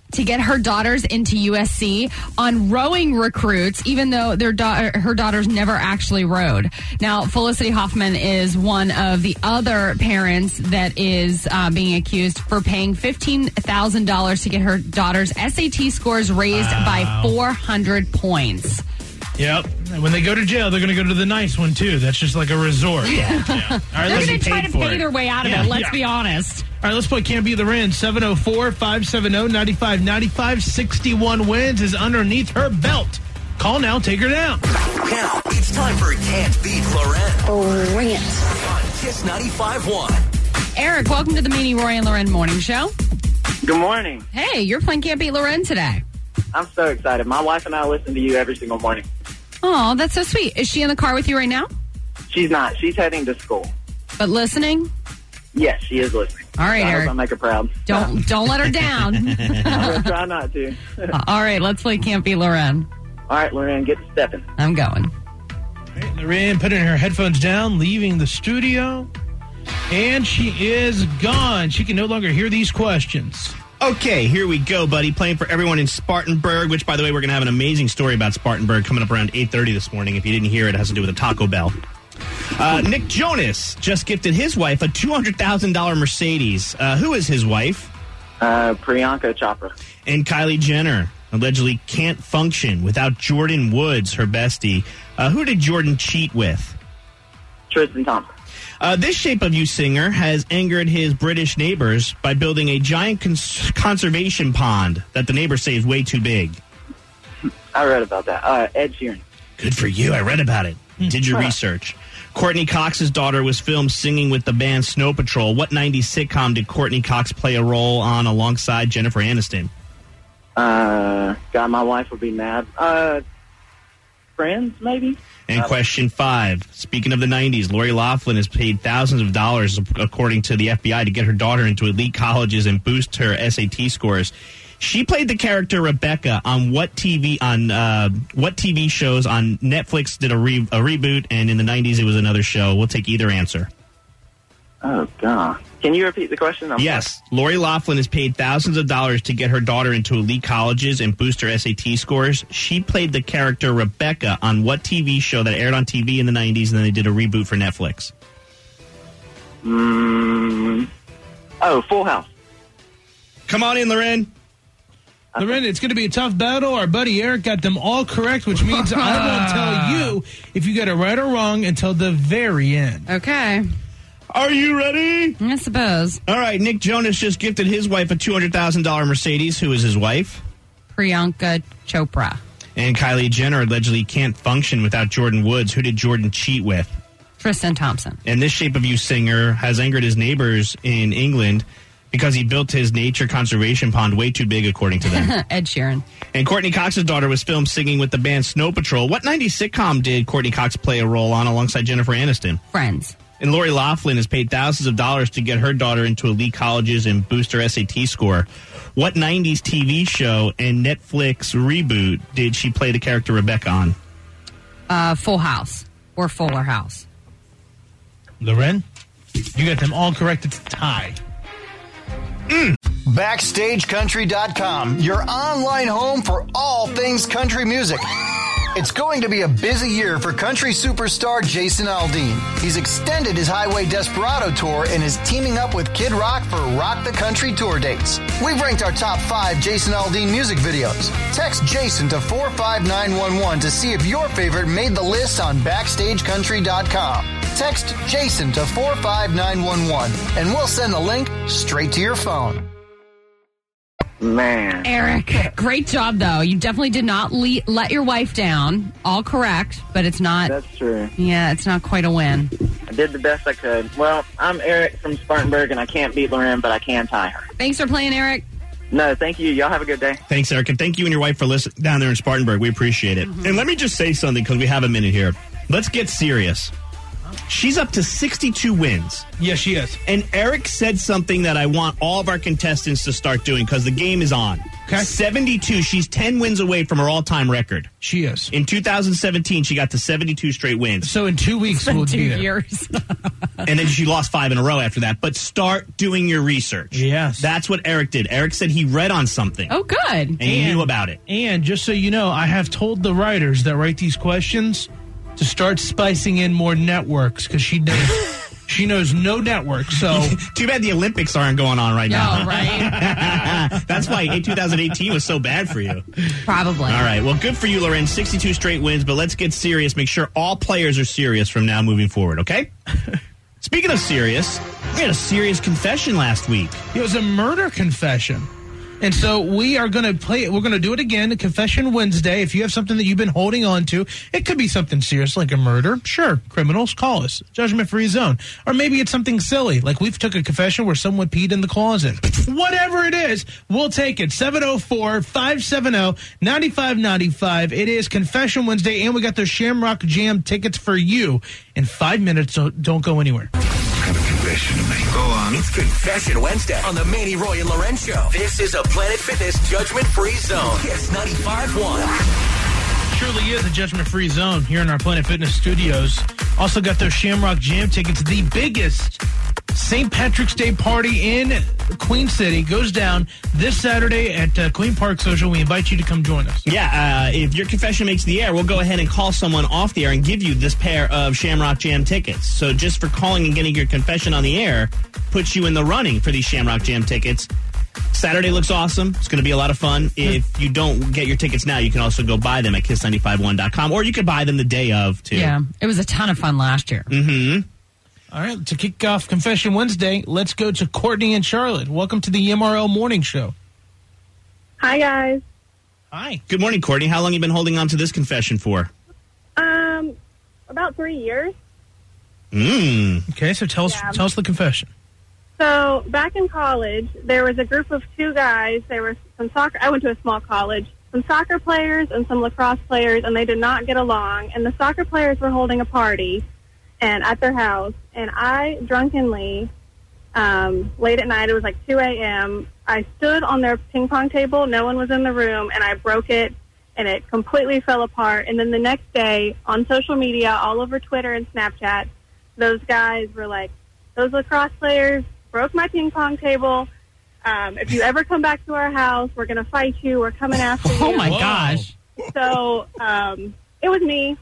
to get her daughters into U S C on rowing recruits, even though their da- her daughters never actually rowed. Now, Felicity Hoffman is one of the other parents that is uh, being accused for paying fifteen thousand dollars to get her daughter's S A T scores raised Wow. by four hundred points. Yep. And when they go to jail, they're going to go to the nice one, too. That's just like a resort. Yeah. All right, They're let's going be to try paid to for pay it. their way out of Yeah, it, let's yeah. be honest. All right, let's play Can't Be the Rand. seven oh four, five seven oh, nine five nine five. sixty-one wins is underneath her belt. Call now, take her down. Now it's time for Can't Beat Loren. Bring it. On Kiss ninety-five point one. Eric, welcome to the Meanie Roy and Loren Morning Show. Good morning. Hey, you're playing Can't Beat Loren today. I'm so excited. My wife and I listen to you every single morning. Oh, that's so sweet. Is she in the car with you right now? She's not. She's heading to school. But listening? Yes, she is listening. All right, I Eric. hope I make her proud. Don't don't let her down. I'm going to try not to. All right, let's play Can't Beat Loren. All right, Loren, get to stepping. I'm going. Lorraine putting her headphones down, leaving the studio, and she is gone. She can no longer hear these questions. Okay, here we go, buddy. Playing for everyone in Spartanburg, which, by the way, we're going to have an amazing story about Spartanburg coming up around eight thirty this morning. If you didn't hear it, it has to do with a Taco Bell. Uh, Nick Jonas just gifted his wife a two hundred thousand dollars Mercedes. Uh, who is his wife? Uh, Priyanka Chopra. And Kylie Jenner allegedly can't function without Jordan Woods, her bestie. Uh, who did Jordan cheat with? Tristan Thompson. Uh, this Shape of You singer has angered his British neighbors by building a giant cons- conservation pond that the neighbors say is way too big. I read about that. Uh, Ed Sheeran. Good for you. I read about it. Did your research. Courtney Cox's daughter was filmed singing with the band Snow Patrol. What nineties sitcom did Courtney Cox play a role on alongside Jennifer Aniston? Uh, God, my wife would be mad. Uh, Friends, maybe? And question five. Speaking of the nineties, Lori Loughlin has paid thousands of dollars, according to the F B I, to get her daughter into elite colleges and boost her S A T scores. She played the character Rebecca on what T V on uh, what T V shows on Netflix did a, re- a reboot, and in the nineties it was another show. We'll take either answer. Oh, God. Can you repeat the question? I'm Yes. Lori Loughlin has paid thousands of dollars to get her daughter into elite colleges and boost her S A T scores. She played the character Rebecca on what T V show that aired on T V in the nineties, and then they did a reboot for Netflix? Mm, oh, Full House. Come on in, Loren. Loren, it's going to be a tough battle. Our buddy Eric got them all correct, which means I won't tell you if you got it right or wrong until the very end. Okay. Are you ready? I suppose. All right, Nick Jonas just gifted his wife a two hundred thousand dollars Mercedes. Who is his wife? Priyanka Chopra. And Kylie Jenner allegedly can't function without Jordan Woods. Who did Jordan cheat with? Tristan Thompson. And this Shape of You singer has angered his neighbors in England because he built his nature conservation pond way too big, according to them. Ed Sheeran. And Courtney Cox's daughter was filmed singing with the band Snow Patrol. What nineties sitcom did Courtney Cox play a role on alongside Jennifer Aniston? Friends. And Lori Loughlin has paid thousands of dollars to get her daughter into elite colleges and boost her S A T score. What nineties T V show and Netflix reboot did she play the character Rebecca on? Uh, Full House. Or Fuller House. Loren, you got them all correct. It's a tie. Mm. Backstage Country dot com, your online home for all things country music. It's going to be a busy year for country superstar Jason Aldean. He's extended his Highway Desperado tour and is teaming up with Kid Rock for Rock the Country tour dates. We've ranked our top five Jason Aldean music videos. Text Jason to four five nine one one to see if your favorite made the list on Backstage Country dot com. Text Jason to four five nine one one and we'll send the link straight to your phone. Man. Eric, great job, though. You definitely did not le- let your wife down. All correct, but it's not. That's true. Yeah, it's not quite a win. I did the best I could. Well, I'm Eric from Spartanburg, and I can't beat Loren, but I can tie her. Thanks for playing, Eric. No, thank you. Y'all have a good day. Thanks, Eric. And thank you and your wife for listening down there in Spartanburg. We appreciate it. Mm-hmm. And let me just say something because we have a minute here. Let's get serious. She's up to sixty-two wins. Yes, she is. And Eric said something that I want all of our contestants to start doing because the game is on. Okay. seventy-two. She's ten wins away from her all-time record. She is. In two thousand seventeen, she got to seventy-two straight wins. So in two weeks, we'll two be there. years. And then she lost five in a row after that. But start doing your research. Yes. That's what Eric did. Eric said he read on something. Oh, good. And he knew about it. And just so you know, I have told the writers that write these questions to start spicing in more networks because she knows she knows no network. So too bad the Olympics aren't going on right now. No, right? That's why twenty eighteen was so bad for you. Probably. All right. Well, good for you, Loren. sixty-two straight wins, but let's get serious. Make sure all players are serious from now moving forward, okay? Speaking of serious, we had a serious confession last week. It was a murder confession. And so we are going to play it. We're going to do it again, a Confession Wednesday. If you have something that you've been holding on to, it could be something serious like a murder. Sure, criminals, call us. Judgment-free zone. Or maybe it's something silly, like we've took a confession where someone peed in the closet. Whatever it is, we'll take it. seven oh four, five seven oh, nine five nine five. It is Confession Wednesday, and we got those Shamrock Jam tickets for you in five minutes, so don't go anywhere. Confession to make. Go on. It's Confession Wednesday on the Manny, Roy, and Loren Show. This is a Planet Fitness judgment-free zone. Kiss ninety-five point one. Surely is a judgment-free zone here in our Planet Fitness studios. Also got those Shamrock Jam tickets. The biggest Saint Patrick's Day party in Queen City goes down this Saturday at uh, Queen Park Social. We invite you to come join us. Yeah, uh, if your confession makes the air, we'll go ahead and call someone off the air and give you this pair of Shamrock Jam tickets. So just for calling and getting your confession on the air puts you in the running for these Shamrock Jam tickets. Saturday looks awesome. It's going to be a lot of fun. If you don't get your tickets now, you can also go buy them at kiss nine five one dot com, or you could buy them the day of, too. Yeah, it was a ton of fun last year. Mm-hmm. All right, to kick off Confession Wednesday, let's go to Courtney and Charlotte. Welcome to the M R L Morning Show. Hi, guys. Hi. Good morning, Courtney. How long have you been holding on to this confession for? Um, about three years. Mm. Okay, so tell us, Yeah. tell us the confession. So back in college, there was a group of two guys. There were some soccer. I went to a small college. Some soccer players and some lacrosse players, and they did not get along. And the soccer players were holding a party, and at their house. And I drunkenly, um, late at night, it was like two a.m., I stood on their ping pong table. No one was in the room, and I broke it, and it completely fell apart. And then the next day, on social media, all over Twitter and Snapchat, those guys were like, those lacrosse players broke my ping pong table. Um, if you ever come back to our house, we're going to fight you. We're coming after you. Oh, my gosh. So um, it was me.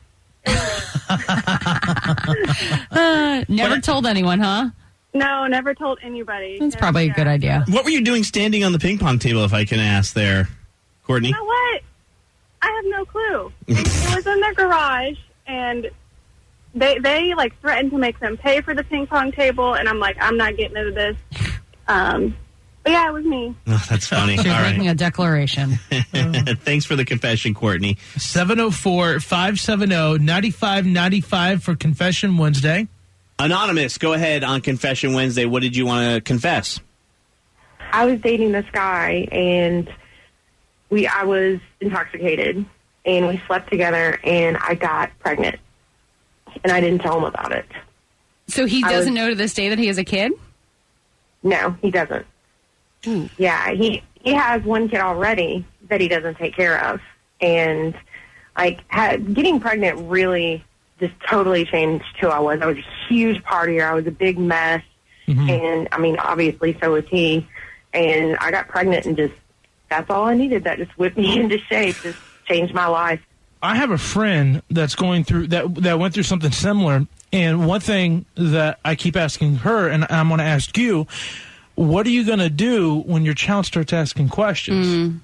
uh, never told anyone, huh? No, never told anybody. That's Never, probably a yeah. good idea. What were you doing standing on the ping pong table, if I can ask there, Courtney? You know what? I have no clue. It, it was in their garage, and they, they, like, threatened to make them pay for the ping pong table, and I'm like, I'm not getting into this. Um, but, yeah, it was me. Oh, that's funny. She's All right. making a declaration. Thanks for the confession, Courtney. seven oh four, five seven oh, nine five nine five for Confession Wednesday. Anonymous, go ahead on Confession Wednesday. What did you want to confess? I was dating this guy, and we I was intoxicated, and we slept together, and I got pregnant, and I didn't tell him about it. So he I doesn't was- know to this day that he has a kid? No, he doesn't. Yeah, he he has one kid already that he doesn't take care of, and like had, getting pregnant really just totally changed who I was. I was a huge partier. I was a big mess, Mm-hmm. and I mean, obviously, so was he. And I got pregnant, and just that's all I needed. That just whipped me into shape. Just changed my life. I have a friend that's going through that that went through something similar, and one thing that I keep asking her, and I'm going to ask you, what are you going to do when your child starts asking questions? Mm.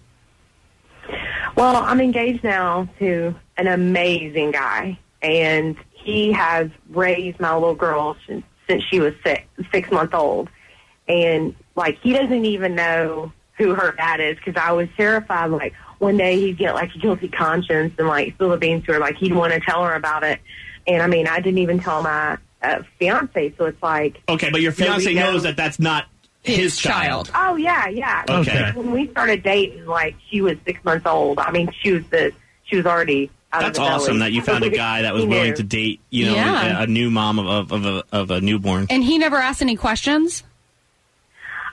Well, I'm engaged now to an amazing guy, and he has raised my little girl since, since she was six, six months old. And, like, he doesn't even know who her dad is because I was terrified, like, one day he'd get, like, a guilty conscience and, like, spill the beans to her, like, he'd want to tell her about it. And, I mean, I didn't even tell my uh, fiance, so it's like... Okay, but your so we fiance know- knows that that's not his child. Oh, yeah, yeah. Okay. When we started dating, like, she was six months old. I mean, she was the she was already out That's of the awesome belly. that you found a guy that was He willing knew. to date, you know, Yeah. a, a new mom of, of, of, a, of a newborn. And he never asked any questions?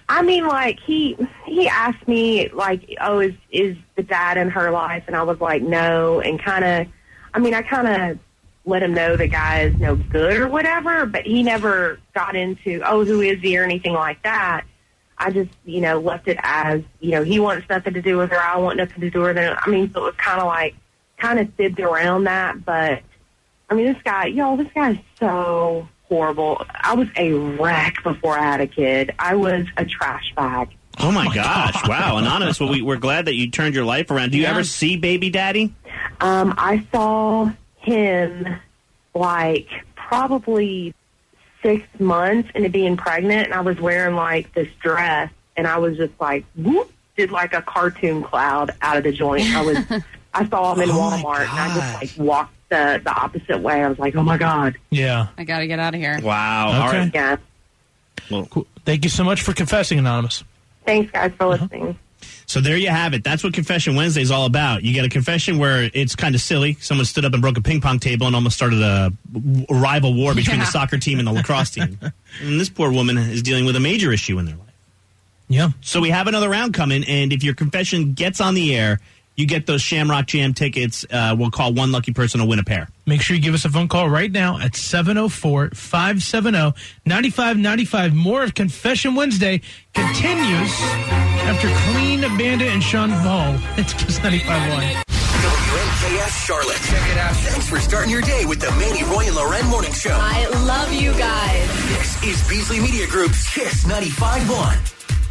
I mean, like, he he asked me, like, oh, is, is the dad in her life? And I was like, no. And kind of, I mean, I kind of let him know the guy is no good or whatever, but he never got into, oh, who is he or anything like that. I just, you know, left it as, you know, he wants nothing to do with her. I want nothing to do with her. I mean, so it was kind of like, kind of fibbed around that. But, I mean, this guy, yo, this guy is so horrible. I was a wreck before I had a kid. I was a trash bag. Oh, my, gosh. Wow. Anonymous, well, we, we're glad that you turned your life around. Do you Yeah. ever see baby daddy? Um, I saw him, like, probably six months into being pregnant, and I was wearing, like, this dress, and I was just like, whoop, did, like, a cartoon cloud out of the joint. I was, I saw him in Oh, Walmart, and I just, like, walked the, the opposite way. I was like, oh, my God. Yeah. I got to get out of here. Wow. Okay. All right. Yeah. Well, Cool. Thank you so much for confessing, Anonymous. Thanks, guys, for listening. So there you have it. That's what Confession Wednesday is all about. You get a confession where it's kind of silly. Someone stood up and broke a ping pong table and almost started a, a rival war between Yeah. the soccer team and the lacrosse team. And this poor woman is dealing with a major issue in their life. Yeah. So we have another round coming, and if your confession gets on the air, you get those Shamrock Jam tickets. Uh, we'll call one lucky person to win a pair. Make sure you give us a phone call right now at seven oh four, five seven oh, nine five nine five. More of Confession Wednesday continues after Clean Bandit and Sean Paul. It's Kiss ninety-five point one. W N K S Charlotte. Check it out. Thanks for starting your day with the Manny, Roy, and Loren Morning Show. I love you guys. This is Beasley Media Group's Kiss ninety-five point one.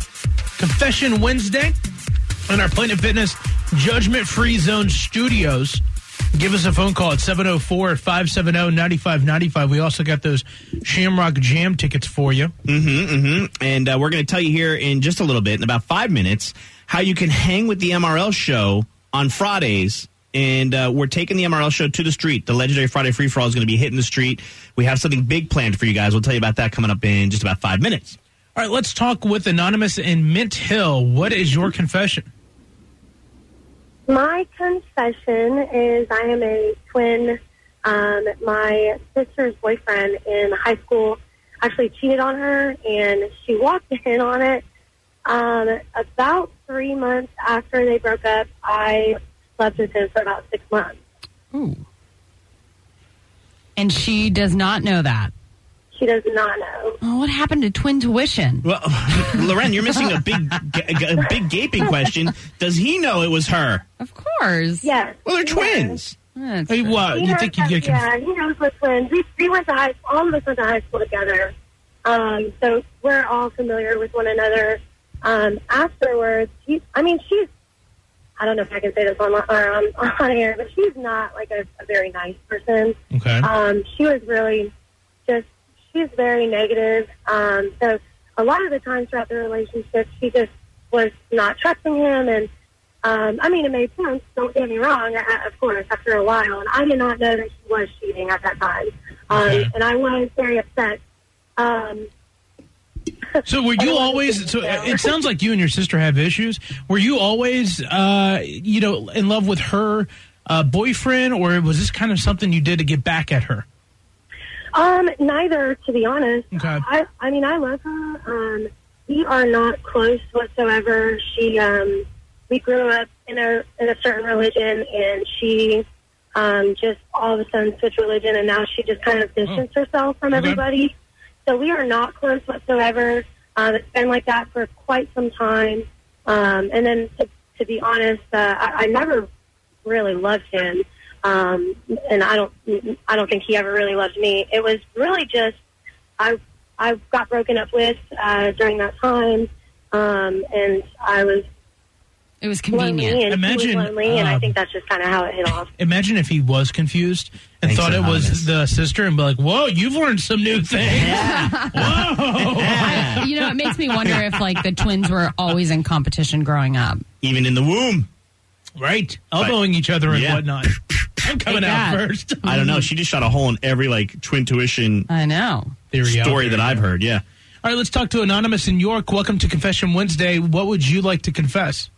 Confession Wednesday in our Planet Fitness Judgment Free Zone studios. Give us a phone call at seven oh four, five seven oh, nine five nine five. We also got those Shamrock Jam tickets for you. Mm-hmm, mm-hmm. And uh, we're going to tell you here in just a little bit, in about five minutes, how you can hang with the M R L show on Fridays. And uh, we're taking the M R L show to the street. The legendary Friday Free For All is going to be hitting the street. We have something big planned for you guys. We'll tell you about that coming up in just about five minutes. All right, let's talk with Anonymous in Mint Hill. What is your confession? My confession is I am a twin. Um, my sister's boyfriend in high school actually cheated on her, and she walked in on it. Um, about three months after they broke up, I slept with him for about six months. Ooh. And she does not know that. She does not know. Oh, what happened to twin tuition? Well, Loren, you're missing a big, a big gaping question. Does he know it was her? Of course. Yes. Well, they're twins. That's Hey, true. what? He You knows think you that- get conf- Yeah, he knows we're twins. We, we went to high school. All of us went to high school together. Um, so we're all familiar with one another. Um, afterwards, she, I mean, she's, I don't know if I can say this on, or on, on air, but she's not like a, a very nice person. Okay. Um, she was really just, she's very negative. Um, so a lot of the times throughout the relationship, she just was not trusting him. And, um, I mean, it made sense. Don't get me wrong, I, of course, after a while. And I did not know that she was cheating at that time. Um, Okay. and I was very upset. Um, So were you always, so it sounds like you and your sister have issues. Were you always, uh, you know, in love with her uh, boyfriend, or was this kind of something you did to get back at her? Um, neither, to be honest. Okay. I, I mean, I love her. Um, we are not close whatsoever. She, um, we grew up in a in a certain religion, and she, um, just all of a sudden switched religion, and now she just kind of distanced herself from Okay. everybody. So we are not close whatsoever. Um, it's been like that for quite some time. Um, and then, to, to be honest, uh, I, I never really loved him. Um, and I don't, I don't think he ever really loved me. It was really just, I, I got broken up with, uh, during that time. Um, and I was, It was lonely, convenient. and Imagine, he was lonely, and I um, think that's just kind of how it hit off. Imagine if he was confused and Thanks, thought it Anonymous. was the sister and be like, whoa, you've learned some new things. Whoa. I- you know, it makes me wonder if, like, the twins were always in competition growing up. Even in the womb. Right. Elbowing each other and Yeah. whatnot. I'm coming Like out that. first. I don't know. She just shot a hole in every, like, twin tuition I know. Theory out story there. that I've heard. Yeah. All right, let's talk to Anonymous in York. Welcome to Confession Wednesday. What would you like to confess?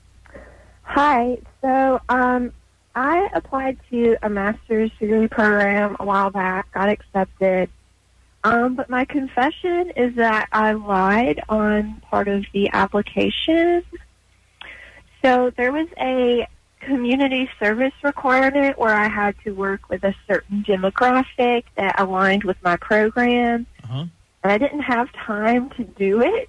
Hi. So, um, I applied to a master's degree program a while back, got accepted. Um, but my confession is that I lied on part of the application. So there was a community service requirement where I had to work with a certain demographic that aligned with my program. Uh-huh. And I didn't have time to do it.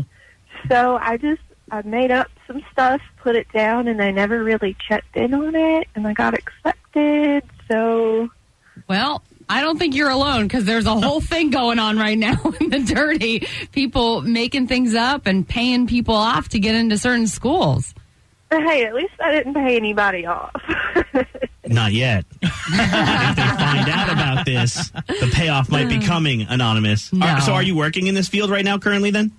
So I just I made up some stuff, put it down, and I never really checked in on it, and I got accepted. So, well, I don't think you're alone because there's a whole thing going on right now in the dirty. People making things up and paying people off to get into certain schools. But hey, at least I didn't pay anybody off. Not yet. If they find out about this, the payoff might be coming, Anonymous. No. Are- so are you working in this field right now currently then?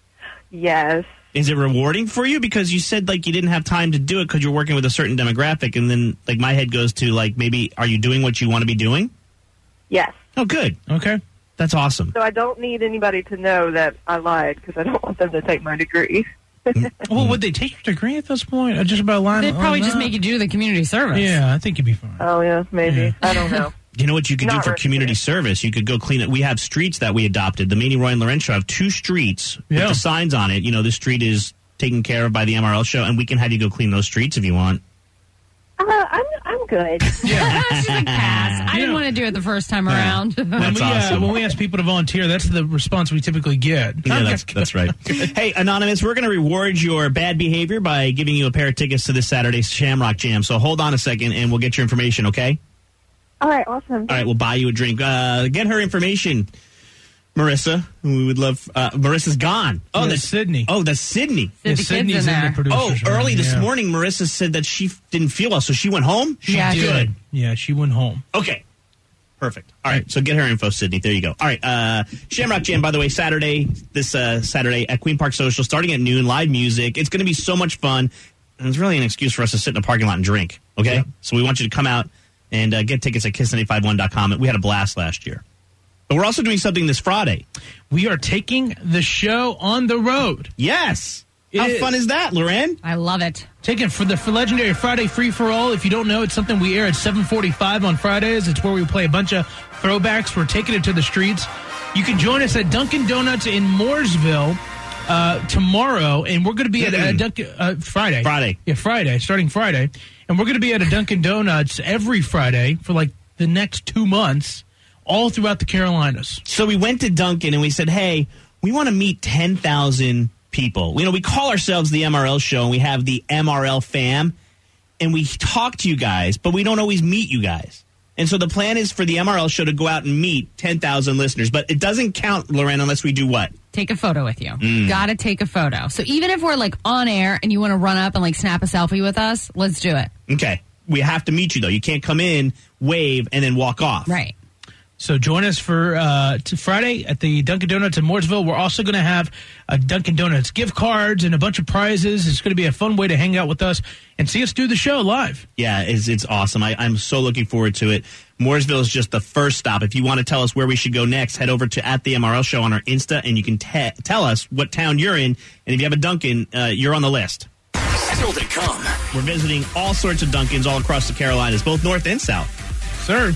Yes. Is it rewarding for you? Because you said like you didn't have time to do it because you're working with a certain demographic, and then like my head goes to like maybe are you doing what you want to be doing? Yes. Oh, good. Okay. That's awesome. So I don't need anybody to know that I lied because I don't want them to take my degree. Well, would they take your degree at this point? Or just about lying? They'd probably on just that? make you do the community service. Yeah, I think you'd be fine. Oh, yeah, maybe. I don't know. You know what you could Not do for risky. community service? You could go clean it. We have streets that we adopted. The Manny, Roy, and Lorenzo have two streets with Yeah. the signs on it. You know, this street is taken care of by the M R L show, and we can have you go clean those streets if you want. Uh, I'm I'm good. She's like, pass. I didn't want to do it the first time around. When we, uh, when we ask people to volunteer, that's the response we typically get. Yeah, that's, that's right. Hey, Anonymous, we're going to reward your bad behavior by giving you a pair of tickets to this Saturday's Shamrock Jam. So hold on a second, and we'll get your information, okay? All right, awesome. All right, we'll buy you a drink. Uh, get her information, Marissa. We would love. Uh, Marissa's gone. Oh, Yeah, that's Sydney. Oh, that's Sydney. Yeah, Sydney's in the producers Oh, room, early this yeah. morning, Marissa said that she f- didn't feel well, so she went home. She Yeah, she good. did. Yeah, she went home. Okay. Perfect. All right, so get her info, Sydney. There you go. All right, uh, Shamrock Jam, by the way, Saturday, this uh, Saturday at Queen Park Social, starting at noon, live music. It's going to be so much fun, and it's really an excuse for us to sit in a parking lot and drink, okay? Yeah. So we want you to come out and uh, get tickets at kiss nine five one dot com. We had a blast last year. But we're also doing something this Friday. We are taking the show on the road. Yes. How It- fun is that, Loren? I love it. Taken for the for legendary Friday Free for All. If you don't know, it's something we air at seven forty-five on Fridays. It's where we play a bunch of throwbacks. We're taking it to the streets. You can join us at Dunkin' Donuts in Mooresville uh, tomorrow, and we're going to be at a Dunkin' uh, Friday. Friday. Yeah, Friday, starting Friday. And we're going to be at a Dunkin' Donuts every Friday for like the next two months, all throughout the Carolinas. So we went to Dunkin' and we said, hey, we want to meet ten thousand people. You know, we call ourselves the M R L show, and we have the M R L fam, and we talk to you guys, but we don't always meet you guys. And so the plan is for the M R L show to go out and meet ten thousand listeners, but it doesn't count, Loren, unless we do what? Take a photo with you. Mm. Gotta take a photo. So even if we're like on air and you want to run up and like snap a selfie with us, let's do it. Okay. We have to meet you, though. You can't come in, wave, and then walk off. Right. So join us for uh, t- Friday at the Dunkin' Donuts in Mooresville. We're also going to have a Dunkin' Donuts gift cards and a bunch of prizes. It's going to be a fun way to hang out with us and see us do the show live. Yeah, it's, it's awesome. I, I'm so looking forward to it. Mooresville is just the first stop. If you want to tell us where we should go next, head over to at the M R L show on our Insta, and you can te- tell us what town you're in. And if you have a Dunkin', uh, you're on the list. Still to come. We're visiting all sorts of Dunkins all across the Carolinas, both north and south. Sir.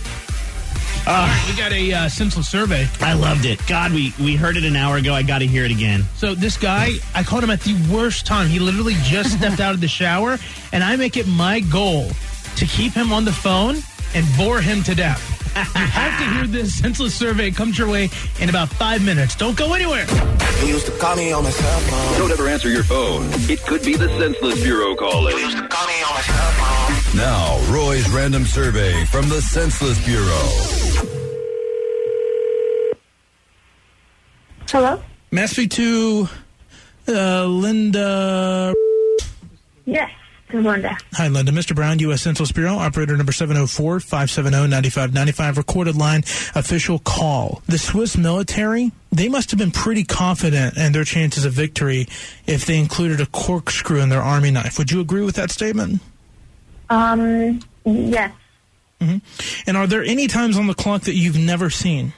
Uh, All right, we got a uh, senseless survey. I loved it. God, we, we heard it an hour ago. I got to hear it again. So this guy, I caught him at the worst time. He literally just stepped out of the shower, and I make it my goal to keep him on the phone and bore him to death. You have to hear this senseless survey. It comes your way in about five minutes. Don't go anywhere. You used to call me on my cell phone. Don't ever answer your phone. It could be the Senseless Bureau calling. You used to call me on my cell phone. Now, Roy's random survey from the Senseless Bureau. Hello? May I speak to uh, Linda? Yes, good morning. Hi, Linda. Mister Brown, U S Senseless Bureau, operator number seven oh four, five seven oh, nine five nine five, recorded line, official call. The Swiss military, they must have been pretty confident in their chances of victory if they included a corkscrew in their army knife. Would you agree with that statement? Um, yes. Mm-hmm. And are there any times on the clock that you've never seen?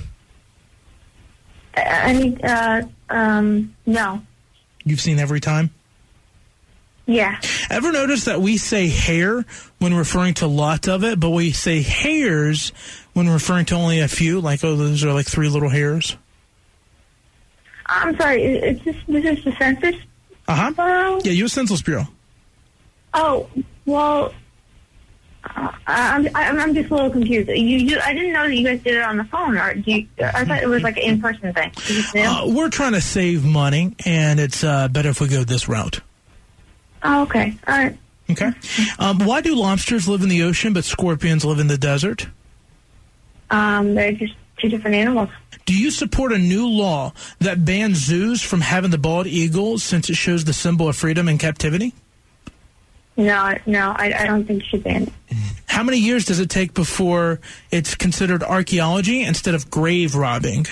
I mean, uh, um, no. You've seen every time? Yeah. Ever notice that we say hair when referring to lots of it, but we say hairs when referring to only a few? Like, oh, those are like three little hairs? I'm sorry. Is this, this is the Census Uh-huh. Bureau? Yeah, U S Census Bureau. Oh, well, uh, I'm, I'm I'm just a little confused. You, you, I didn't know that you guys did it on the phone. Or do you, I thought it was like an in-person thing. Is it Uh, we're trying to save money, and it's uh, better if we go this route. Oh, okay. All right. Okay. Um, why do lobsters live in the ocean, but scorpions live in the desert? Um, they're just two different animals. Do you support a new law that bans zoos from having the bald eagle since it shows the symbol of freedom in captivity? No, no, I, I don't think you should ban it. How many years does it take before it's considered archaeology instead of grave robbing?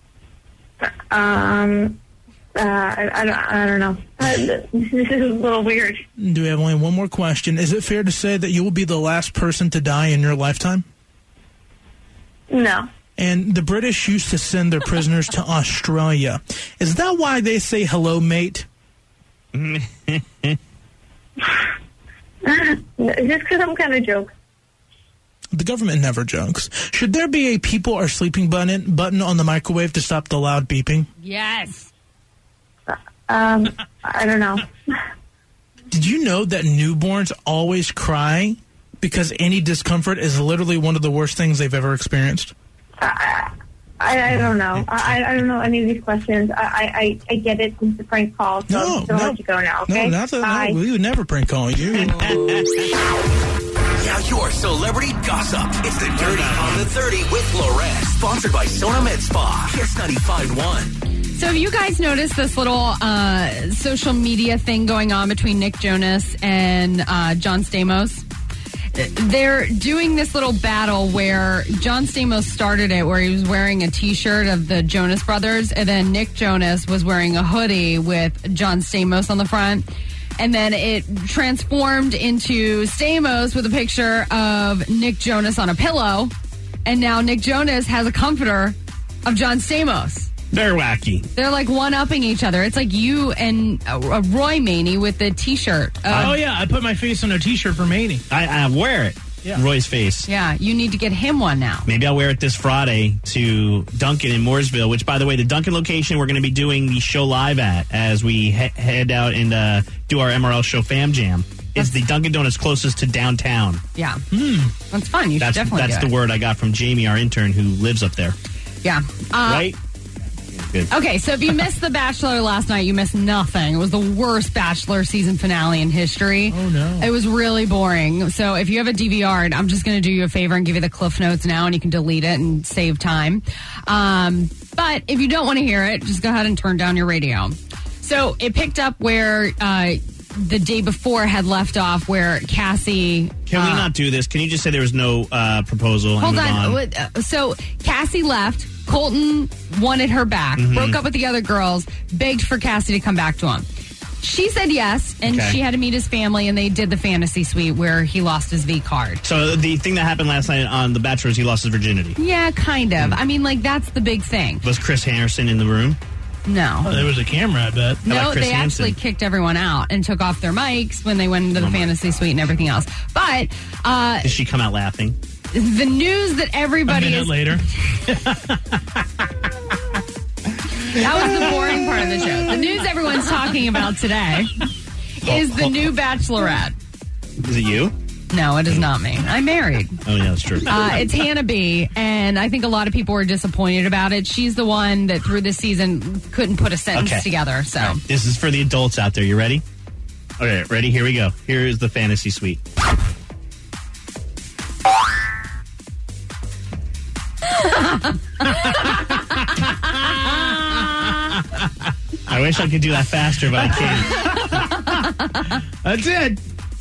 Um, uh, I, I, don't, I don't know. Uh, this is a little weird. Do we have only one more question? Is it fair to say that you will be the last person to die in your lifetime? No. And the British used to send their prisoners to Australia. Is that why they say hello, mate? Is this because I'm kind of joke? The government never jokes. Should there be a people are sleeping button button on the microwave to stop the loud beeping? Yes. Um, I don't know. Did you know that newborns always cry because any discomfort is literally one of the worst things they've ever experienced? I, I, I don't know. I, I don't know any of these questions. I, I, I get it. It's a prank call, so No, I'm going to no. let you go now, okay? No, not that. Bye. No, we would never prank call you. Now your celebrity gossip. It's the Dirty on the thirty with Lorette. Sponsored by Sona Med Spa. Kiss ninety-five point one. So have you guys noticed this little uh, social media thing going on between Nick Jonas and uh, John Stamos? They're doing this little battle where John Stamos started it, where he was wearing a T-shirt of the Jonas Brothers, and then Nick Jonas was wearing a hoodie with John Stamos on the front. And then it transformed into Stamos with a picture of Nick Jonas on a pillow. And now Nick Jonas has a comforter of John Stamos. They're wacky. They're like one-upping each other. It's like you and uh, Roy Maney with the T-shirt. Uh, oh, yeah. I put my face on a T-shirt for Maney. I, I wear it. Yeah. Roy's face. Yeah, you need to get him one now. Maybe I'll wear it this Friday to Dunkin' in Mooresville, which, by the way, the Dunkin' location we're going to be doing the show live at as we he- head out and uh, do our M R L show Fam Jam. Is the Dunkin' Donuts closest to downtown? Yeah. Hmm. That's fun. You That's, should definitely that's do the it. word I got from Jamie, our intern, who lives up there. Yeah. Uh, right? Good. Okay, so if you missed The Bachelor last night, you missed nothing. It was the worst Bachelor season finale in history. Oh, no. It was really boring. So if you have a D V R, I'm just going to do you a favor and give you the Cliff Notes now, and you can delete it and save time. Um, but if you don't want to hear it, just go ahead and turn down your radio. So it picked up where uh, the day before had left off, where Cassie... Can we uh, not do this? Can you just say there was no uh, proposal? and Hold move on. on? What- uh, So Cassie left. Colton wanted her back, Mhm. broke up with the other girls, begged for Cassie to come back to him. She said yes, and Okay. she had to meet his family, and they did the fantasy suite where he lost his V card. So the thing that happened last night on The Bachelor is he lost his virginity. Yeah, kind of. I mean, like, that's the big thing. Was Chris Harrison in the room? No. Oh, there was a camera, I bet. How No, about Chris they Hansen? actually kicked everyone out and took off their mics when they went into the Oh, my. fantasy suite and everything else. But uh, Did she come out laughing? the news that everybody a minute is later. That was the boring part of the show. The news everyone's talking about today is the new Bachelorette. Is it you? No, it is not me. I'm married. Oh, yeah, that's true. Uh, it's Hannah B, and I think a lot of people were disappointed about it. She's the one that through this season couldn't put a sentence Okay. together. So All right, this is for the adults out there. You ready? Okay, ready? Here we go. Here is the fantasy suite. I wish I could do that faster, but I can't. That's it.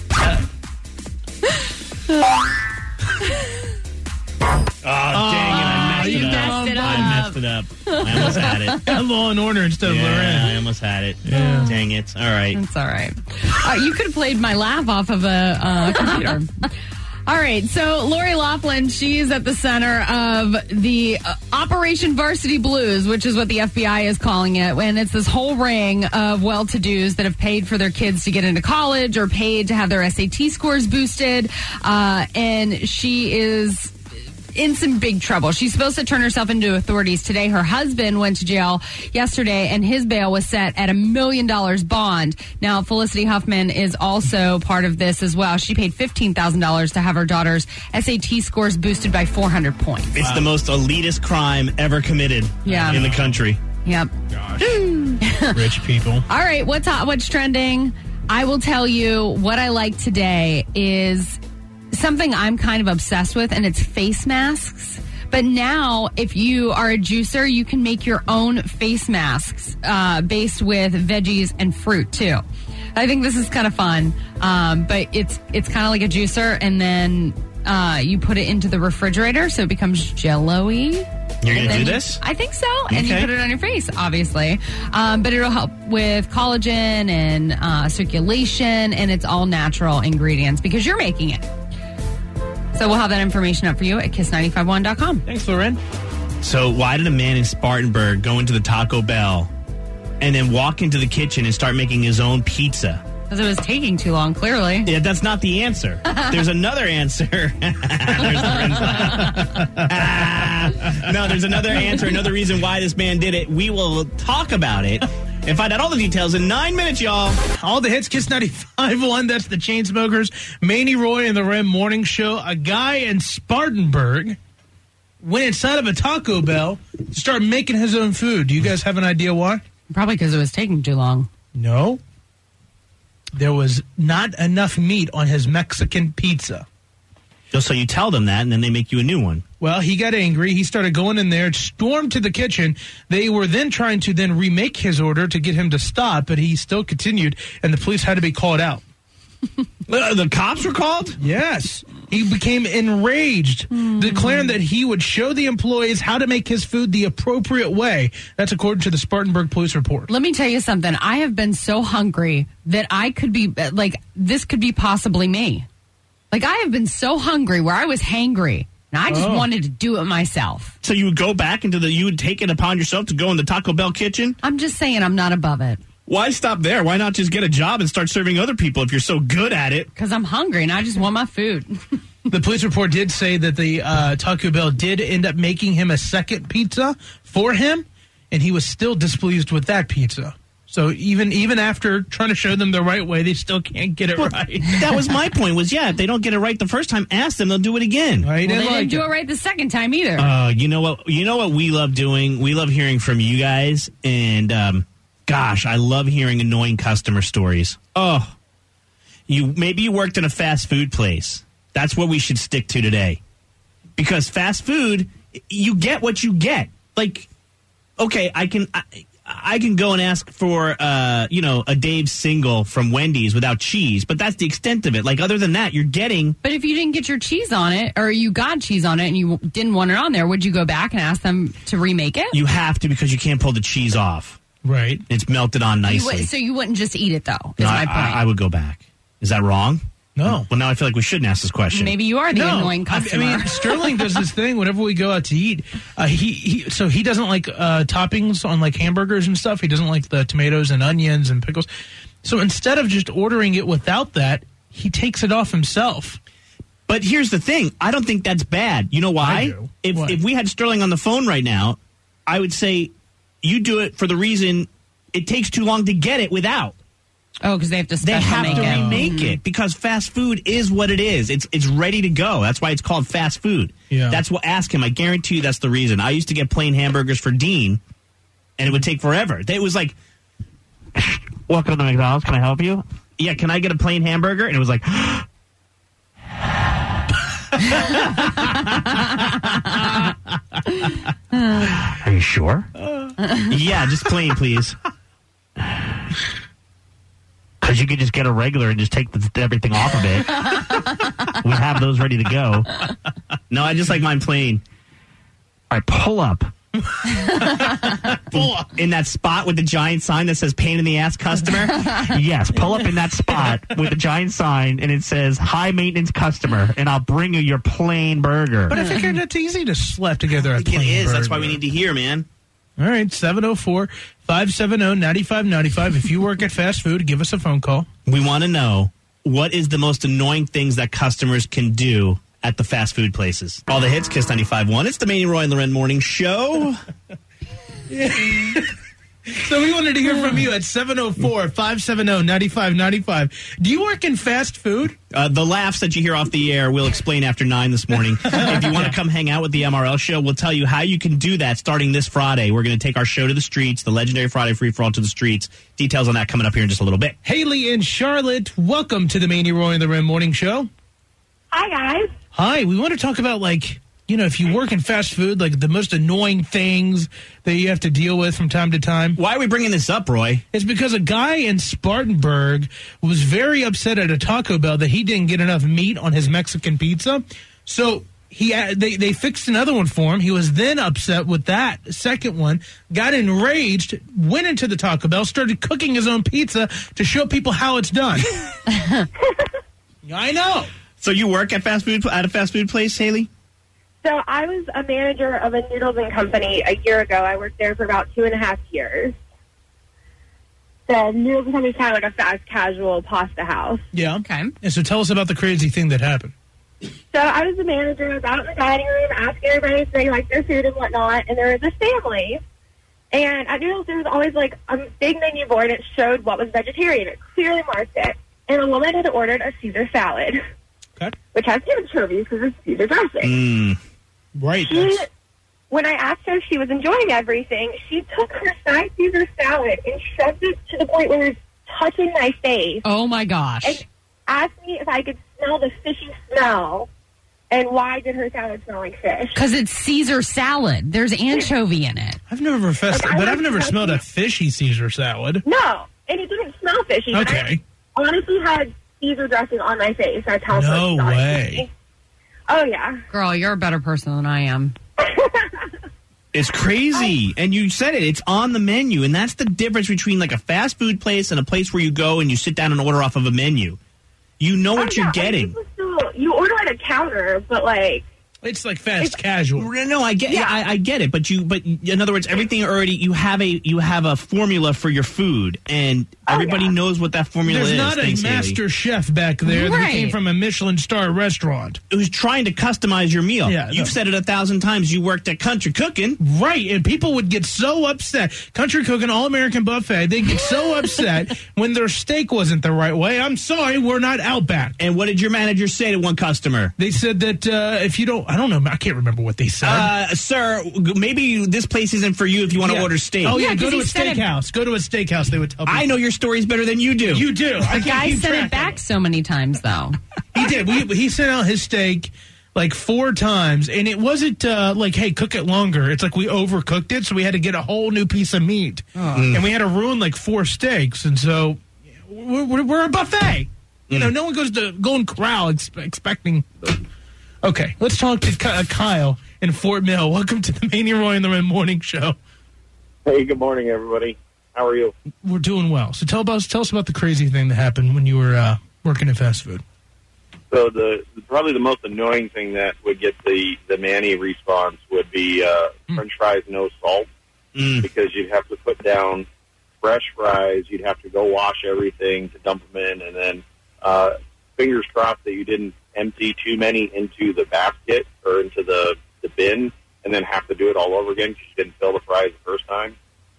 Oh, dang it. I messed you it up. messed it I up. messed it up. I almost had it. Law and Order instead of Yeah, Lorraine. I almost had it. Yeah. Dang it. All right. It's all right. Uh, you could have played my laugh off of a uh, computer. All right, so Lori Loughlin, she's at the center of the uh, Operation Varsity Blues, which is what the F B I is calling it. And it's this whole ring of well-to-dos that have paid for their kids to get into college or paid to have their S A T scores boosted. Uh, and she is in some big trouble. She's supposed to turn herself into authorities today. Her husband went to jail yesterday, and his bail was set at a million dollars bond. Now, Felicity Huffman is also part of this as well. She paid fifteen thousand dollars to have her daughter's S A T scores boosted by four hundred points. It's wow. the most elitist crime ever committed yeah. in the country. Yep. Gosh. Rich people. All right, what's hot, what's trending? I will tell you what I like today is something I'm kind of obsessed with, and it's face masks. But now, if you are a juicer, you can make your own face masks uh, based with veggies and fruit, too. I think this is kind of fun, um, but it's it's kind of like a juicer, and then uh, you put it into the refrigerator so it becomes jello-y. You're going to do you, this? I think so. And okay. you put it on your face, obviously. Um, but it'll help with collagen and uh, circulation, and it's all natural ingredients because you're making it. So we'll have that information up for you at kiss nine five one dot com. Thanks, Loren. So why did a man in Spartanburg go into the Taco Bell and then walk into the kitchen and start making his own pizza? Because it was taking too long, clearly. Yeah, that's not the answer. There's another answer. There's ah, no, there's another answer, another reason why this man did it. We will talk about it and find out all the details in nine minutes, y'all. All the hits, Kiss ninety-five point one. That's the Chainsmokers. Manny Roy and the Rem Morning Show. A guy in Spartanburg went inside of a Taco Bell to start making his own food. Do you guys have an idea why? Probably because it was taking too long. No. There was not enough meat on his Mexican pizza. Just so you tell them that, and then they make you a new one. Well, he got angry. He started going in there, stormed to the kitchen. They were then trying to then remake his order to get him to stop, but he still continued, and the police had to be called out. The cops were called? Yes. He became enraged, mm. declaring that he would show the employees how to make his food the appropriate way. That's according to the Spartanburg police report. Let me tell you something. I have been so hungry that I could be, like, this could be possibly me. Like, I have been so hungry where I was hangry, and I just oh. wanted to do it myself. So you would go back into the, you would take it upon yourself to go in the Taco Bell kitchen? I'm just saying I'm not above it. Why stop there? Why not just get a job and start serving other people if you're so good at it? Because I'm hungry and I just want my food. The police report did say that the uh, Taco Bell did end up making him a second pizza for him, and he was still displeased with that pizza. So even even after trying to show them the right way, they still can't get it well, right. That was my point was, yeah, if they don't get it right the first time, ask them. They'll do it again. Well, they didn't like do it. it right the second time either. Uh, you know what? You know what we love doing? We love hearing from you guys, and um, gosh, I love hearing annoying customer stories. Oh, you maybe you worked in a fast food place. That's what we should stick to today. Because fast food, you get what you get. Like, okay, I can I, I can go and ask for, uh, you know, a Dave's single from Wendy's without cheese, but that's the extent of it. Like, other than that, you're getting... But if you didn't get your cheese on it, or you got cheese on it and you didn't want it on there, would you go back and ask them to remake it? You have to, because you can't pull the cheese off. Right. It's melted on nicely. You would, so you wouldn't just eat it, though, is no, my I, point. I, I would go back. Is that wrong? No. Well, now I feel like we shouldn't ask this question. Maybe you are the no. annoying customer. I mean, Sterling does this thing whenever we go out to eat. Uh, he, he so he doesn't like uh, toppings on like hamburgers and stuff. He doesn't like the tomatoes and onions and pickles. So instead of just ordering it without that, he takes it off himself. But here's the thing. I don't think that's bad. You know why? I do. If What? if we had Sterling on the phone right now, I would say you do it for the reason it takes too long to get it without. Oh, because they have to They have make to it. remake Mm-hmm. it because fast food is what it is. It's it's ready to go. That's why it's called fast food. Yeah. That's what. Ask him. I guarantee you that's the reason. I used to get plain hamburgers for Dean, and it would take forever. It was like, welcome to McDonald's. Can I help you? Yeah. Can I get a plain hamburger? And it was like, are you sure? Yeah, just plain, please. Because you could just get a regular and just take the, everything off of it. We have those ready to go. No, I just like mine plain. All right, pull up. Pull up. In that spot with the giant sign that says pain in the ass customer? Yes, pull up in that spot with a giant sign and it says high maintenance customer and I'll bring you your plain burger. But I figured it's easy to slap together a I think plain it is. burger. That's why we need to hear, man. All right, seven oh four, five seven oh, nine five nine five. If you work at fast food, give us a phone call. We want to know what is the most annoying things that customers can do at the fast food places. All the hits, Kiss ninety-five point one. It's the Manny, Roy, and Loren Morning Show. So we wanted to hear from you at seven oh four, five seven oh, nine five nine five. Do you work in fast food? Uh, the laughs that you hear off the air we'll explain after nine this morning. If you want to come hang out with the M R L show, we'll tell you how you can do that starting this Friday. We're going to take our show to the streets, the legendary Friday Free-For-All to the streets. Details on that coming up here in just a little bit. Haley in Charlotte, welcome to the Manny, Roy, and Loren Morning Show. Hi, guys. Hi, we want to talk about, like, you know, if you work in fast food, like the most annoying things that you have to deal with from time to time. Why are we bringing this up, Roy? It's because a guy in Spartanburg was very upset at a Taco Bell that he didn't get enough meat on his Mexican pizza. So he they, they fixed another one for him. He was then upset with that second one, got enraged, went into the Taco Bell, started cooking his own pizza to show people how it's done. I know. So you work at fast food at a fast food place, Haley? So I was a manager of a noodles and company a year ago. I worked there for about two and a half years. The noodles and company is kind of like a fast casual pasta house. Yeah. Okay. And so tell us about the crazy thing that happened. So I was the manager. I was out in the dining room asking everybody if they liked their food and whatnot. And there was a family. And at Noodles, there was always like a big menu board. It showed what was vegetarian. It clearly marked it. And a woman had ordered a Caesar salad. Okay. Which has anchovies because it's Caesar dressing. Mm. Right. She, when I asked her if she was enjoying everything, she took her side Caesar salad and shoved it to the point where it was touching my face. Oh, my gosh. And asked me if I could smell the fishy smell, and why did her salad smell like fish? Because it's Caesar salad. There's anchovy in it. I've never, fest- Like, I but I've like never to- smelled a fishy Caesar salad. No, and it didn't smell fishy. but Okay. I honestly had Caesar dressing on my face. That's how No much it way. me. Oh, yeah. Girl, you're a better person than I am. It's crazy. And you said it. It's on the menu. And that's the difference between like a fast food place and a place where you go and you sit down and order off of a menu. You know what Oh, you're yeah, like, getting. people still- you order at a counter, but like... It's like fast casual. No, I get, Yeah. I, I get it, but you, but in other words, everything already you have a you have a formula for your food, and everybody yeah. knows what that formula There's is. not a Thanks, Haley. master chef back there that Right. came from a Michelin star restaurant. Who's trying to customize your meal. Yeah, You've no. said it a thousand times. You worked at Country Cooking. Right, and people would get so upset. Country Cooking, All-American Buffet, they get so upset when their steak wasn't the right way. I'm sorry, we're not Outback. And what did your manager say to one customer? They said that uh, if you don't, I don't know, I can't remember what they said. Uh, sir, maybe you, this place isn't for you if you want to Yeah. order steak. Oh, yeah, Yeah, go 'cause to a he said it- steakhouse. Go to a steakhouse, they would tell people. I know your stories better than you do. You do. I The can't guy keep sent track it of back so many times, though. He did. We, he sent out his steak like four times, and it wasn't uh, like, hey, cook it longer. It's like we overcooked it, so we had to get a whole new piece of meat. And we had to ruin like four steaks, and so we're, we're, we're a buffet. You know, no one goes to Golden Corral ex- expecting... Okay, let's talk to Ky- uh, Kyle in Fort Mill. Welcome to the Manny, Roy, and Loren Morning Show. Hey, good morning, everybody. How are you? We're doing well. So tell us, tell us about the crazy thing that happened when you were uh, working in fast food. So the probably the most annoying thing that would get the the Manny response would be uh, French fries no salt, Mm. because you'd have to put down fresh fries. You'd have to go wash everything to dump them in, and then uh, fingers crossed that you didn't empty too many into the basket or into the, the bin, and then have to do it all over again because you didn't fill the fries the first time.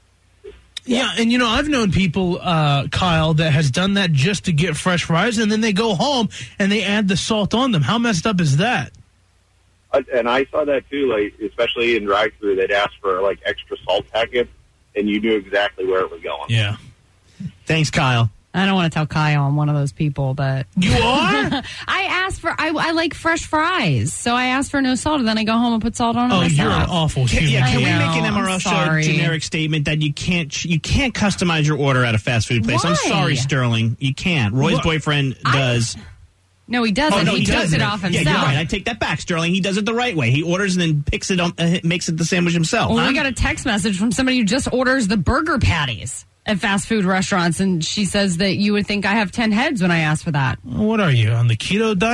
Yeah, and you know, I've known people, uh, Kyle, that has done that just to get fresh fries, and then they go home and they add the salt on them. How messed up is that? Uh, and I saw that too, like especially in drive-thru, they'd ask for like extra salt packets, and you knew exactly where it was going. Yeah. Thanks, Kyle. I don't want to tell Kyle I'm one of those people, but You are? I asked for I, I like fresh fries, so I asked for no salt, and then I go home and put salt on it Oh, myself. you're an awful Can, human yeah, can being. we I make an know, M R L I'm show sorry. generic statement that you can't you can't customize your order at a fast food place? I'm Why? sorry, Sterling, you can't. Roy's What? boyfriend does. No, he doesn't. Oh, no, he, he does doesn't. it off Yeah, himself. you're right. I take that back, Sterling. He does it the right way. He orders and then picks it, on, uh, makes it the sandwich himself. Well, I'm- we got a text message from somebody who just orders the burger patties at fast food restaurants, and she says that you would think I have ten heads when I ask for that. What are you, on the keto diet?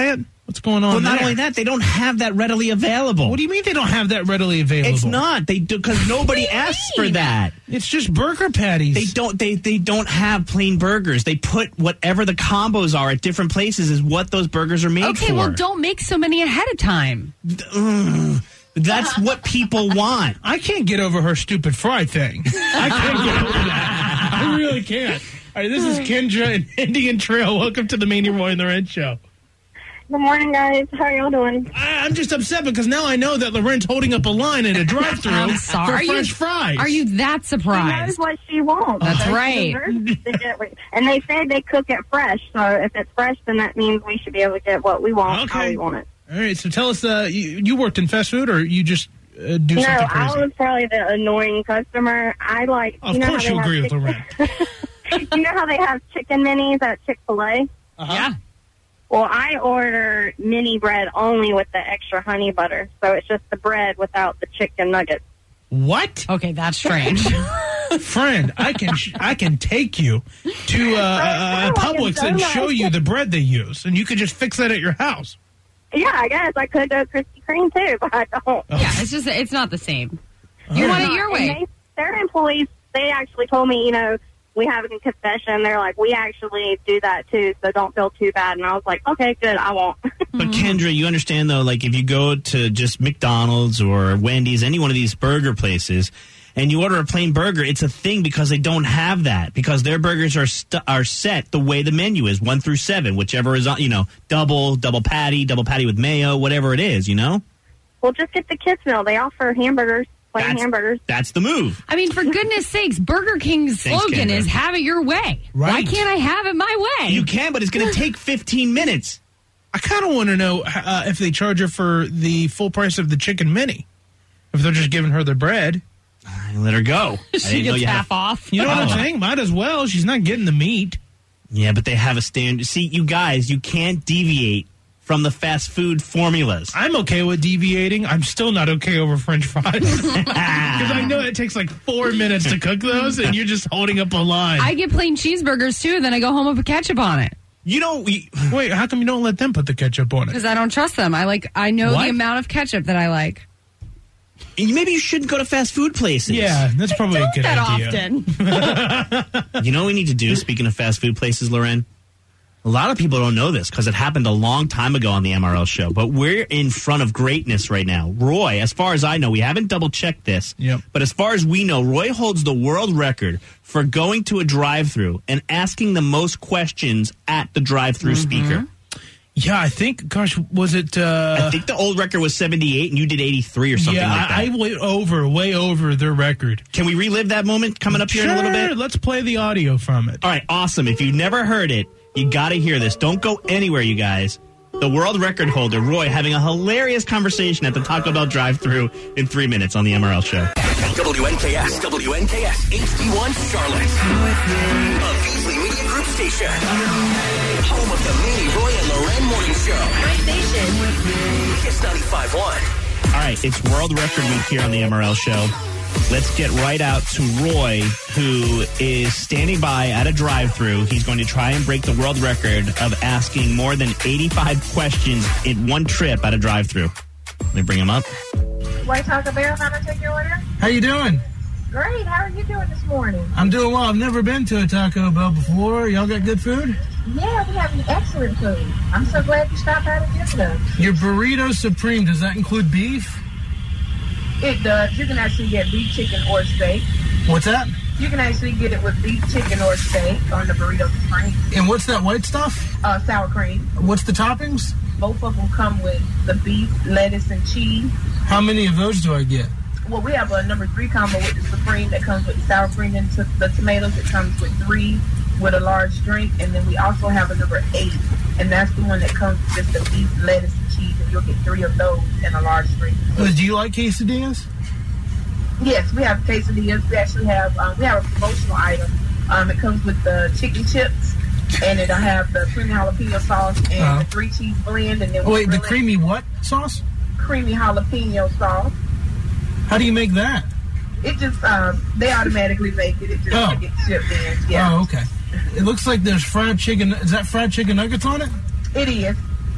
What's going on Well, not there? only that, they don't have that readily available. What do you mean they don't have that readily available? It's not. They do because nobody asks for that. It's just burger patties. They don't. They they don't have plain burgers. They put whatever the combos are at different places is what those burgers are made Okay, for. well, don't make so many ahead of time. Ugh. That's what people want. I can't get over her stupid fry thing. I can't get over that. I really can't. All right, this is Kendra and Indian Trail. Welcome to the Manny Roy and the Red Show. Good morning, guys. How are y'all doing? I, I'm just upset because now I know that Loren's holding up a line at a drive-thru I'm sorry. for Are you- French fries. Are you that She surprised? knows what she wants. That's So she right. deserves to get what- And they say they cook it fresh, so if it's fresh, then that means we should be able to get what we want, how Okay. we want it. All right, so tell us, uh, you, you worked in fast food or you just uh, do no, something crazy? I was probably the annoying customer. I like. Of you know course how you they agree have with Loren. chicken- You know how they have chicken minis at Chick-fil-A? Uh-huh. Yeah. Well, I order mini bread only with the extra honey butter, so it's just the bread without the chicken nuggets. What? Okay, that's strange. Friend, I can sh- I can take you to uh, uh, Publix and show you the bread they use, and you can just fix that at your house. Yeah, I guess I could do Krispy Kreme too, but I don't. Yeah, it's just it's not the same. You All want right. it your And way. They, their employees, they actually told me, you know, we have a confession. They're like, we actually do that too, so don't feel too bad. And I was like, okay, good, I won't. But Kendra, you understand though, like if you go to just McDonald's or Wendy's, any one of these burger places, and you order a plain burger, it's a thing because they don't have that because their burgers are st- are set the way the menu is, one through seven, whichever is on, you know, double, double patty, double patty with mayo, whatever it is, you know. Well, just get the kids meal. They offer hamburgers, plain That's- hamburgers. That's the move. I mean, for goodness sakes, Burger King's Thanks, slogan Kendra. is "Have it your way." Why Right. can't I have it my way? You can, but it's going to take fifteen minutes. I kind of want to know uh, if they charge her for the full price of the chicken mini. If they're just giving her the bread. I let her go. I She didn't know gets you had- half off. You know what Oh. I'm saying? Might as well. She's not getting the meat. Yeah, but they have a standard. See, you guys, you can't deviate from the fast food formulas. I'm okay with deviating. I'm still not okay over French fries. Because I know it takes like four minutes to cook those, and you're just holding up a line. I get plain cheeseburgers too, and then I go home with ketchup on it You know, we, Wait, how come you don't let them put the ketchup on it? because I don't trust them. I like I know What? the amount of ketchup that I like. maybe you shouldn't go to fast food places. Yeah, that's probably a good that idea. often. You know what we need to do, speaking of fast food places, Loren? A lot of people don't know this because it happened a long time ago on the M R L show, but we're in front of greatness right now. Roy, as far as I know, we haven't double-checked this, Yep. but as far as we know, Roy holds the world record for going to a drive-thru and asking the most questions at the drive-thru Mm-hmm. speaker. Yeah, I think, gosh, was it... Uh, I think the old record was seventy-eight and you did eighty-three or something yeah, like that. I, I went over, way over their record. Can we relive that moment coming up here sure, in a little bit? let's play the audio from it. All right, awesome. If you've never heard it, you got to hear this. Don't go anywhere, you guys. The world record holder, Roy, having a hilarious conversation at the Taco Bell drive-thru in three minutes on the M R L show. W N K S, W N K S, H D one Charlotte. A Beasley Media Group station. Home of the Manny Roy and Loren Morning Show. My station. Kiss ninety-five point one. All right, it's World Record Week here on the M R L show. Let's get right out to Roy, who is standing by at a drive-thru. He's going to try and break the world record of asking more than eighty-five questions in one trip at a drive-thru. Let me bring him up. White Taco Bell, how may I take your order? How you doing? Great. How are you doing this morning? I'm doing well. I've never been to a Taco Bell before. Y'all got good food? Yeah, we have excellent food. I'm so glad you stopped by to visit us. Your burrito supreme, does that include beef? It does. You can actually get beef, chicken, or steak. What's that? You can actually get it with beef, chicken, or steak on the burrito supreme. And what's that white stuff? Uh, sour cream. What's the toppings? Both of them come with the beef, lettuce, and cheese. How many of those do I get? Well, we have a number three combo with the supreme that comes with sour cream and t- the tomatoes. It comes with three with a large drink, and then we also have a number eight, and that's the one that comes with just the beef, lettuce, and cheese, and you'll get three of those and a large drink. Uh, do you like quesadillas? Yes, we have quesadillas. We actually have um, we have a promotional item. Um, it comes with the chicken chips, and it'll have the creamy jalapeno sauce and Uh-huh. the three cheese blend, and then Oh, we wait, the grill it. creamy what sauce? creamy jalapeno sauce. How do you make that? It just um, they automatically make it. It just Oh. gets shipped in. Yeah. Oh, okay. It looks like there's fried chicken. Is that fried chicken nuggets on it? It is.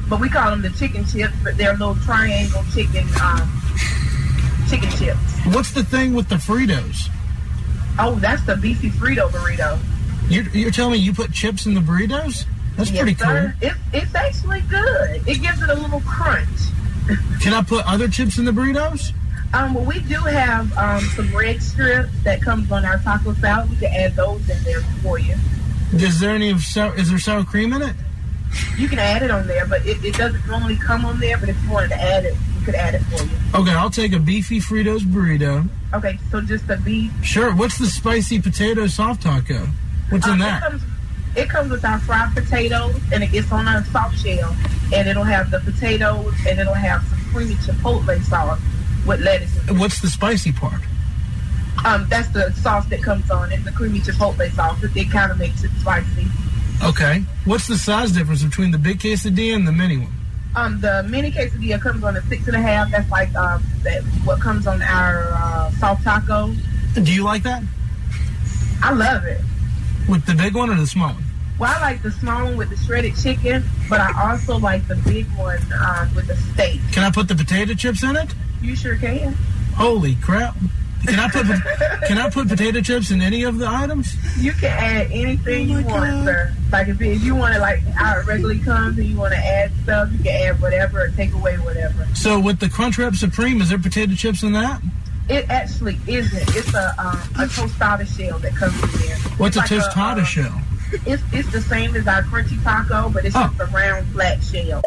but we call them the chicken chips, but they're little triangle chicken um, chicken chips. What's the thing with the Fritos? Oh, that's the beefy Frito burrito. You're, you're telling me you put chips in the burritos? That's yes, pretty cool. Sir. It's, it's actually good. It gives it a little crunch. Can I put other chips in the burritos? Um, well, we do have um, some red strips that comes on our taco salad. We can add those in there for you. Is there any sour, is there sour cream in it? You can add it on there, but it, it doesn't normally come on there. But if you wanted to add it, you could add it for you. Okay, I'll take a beefy Fritos burrito. Okay, so just the beef. Sure. What's the spicy potato soft taco? What's in um, that? It comes, it comes with our fried potatoes, and it gets on a soft shell, and it'll have the potatoes, and it'll have some creamy chipotle sauce with lettuce. What's the spicy part? Um, that's the sauce that comes on. It's the creamy chipotle sauce. It, it kind of makes it spicy. Okay. What's the size difference between the big quesadilla and the mini one? Um, the mini quesadilla comes on a six and a half. That's like um, that what comes on our uh, soft taco. Do you like that? I love it. With the big one or the small one? Well, I like the small one with the shredded chicken, but I also like the big one um, with the steak. Can I put the potato chips in it? You sure can. Holy crap! Can I put Can I put potato chips in any of the items? You can add anything oh you want, God. sir. Like if, if you want to, like how it regularly comes, and you want to add stuff, you can add whatever or take away whatever. So with the Crunchwrap Supreme, is there potato chips in that? It actually isn't. It's a um, a tostada shell that comes in there. What's it's a like tostada a, uh, shell? It's it's the same as our crunchy taco, but it's oh. just a round flat shell.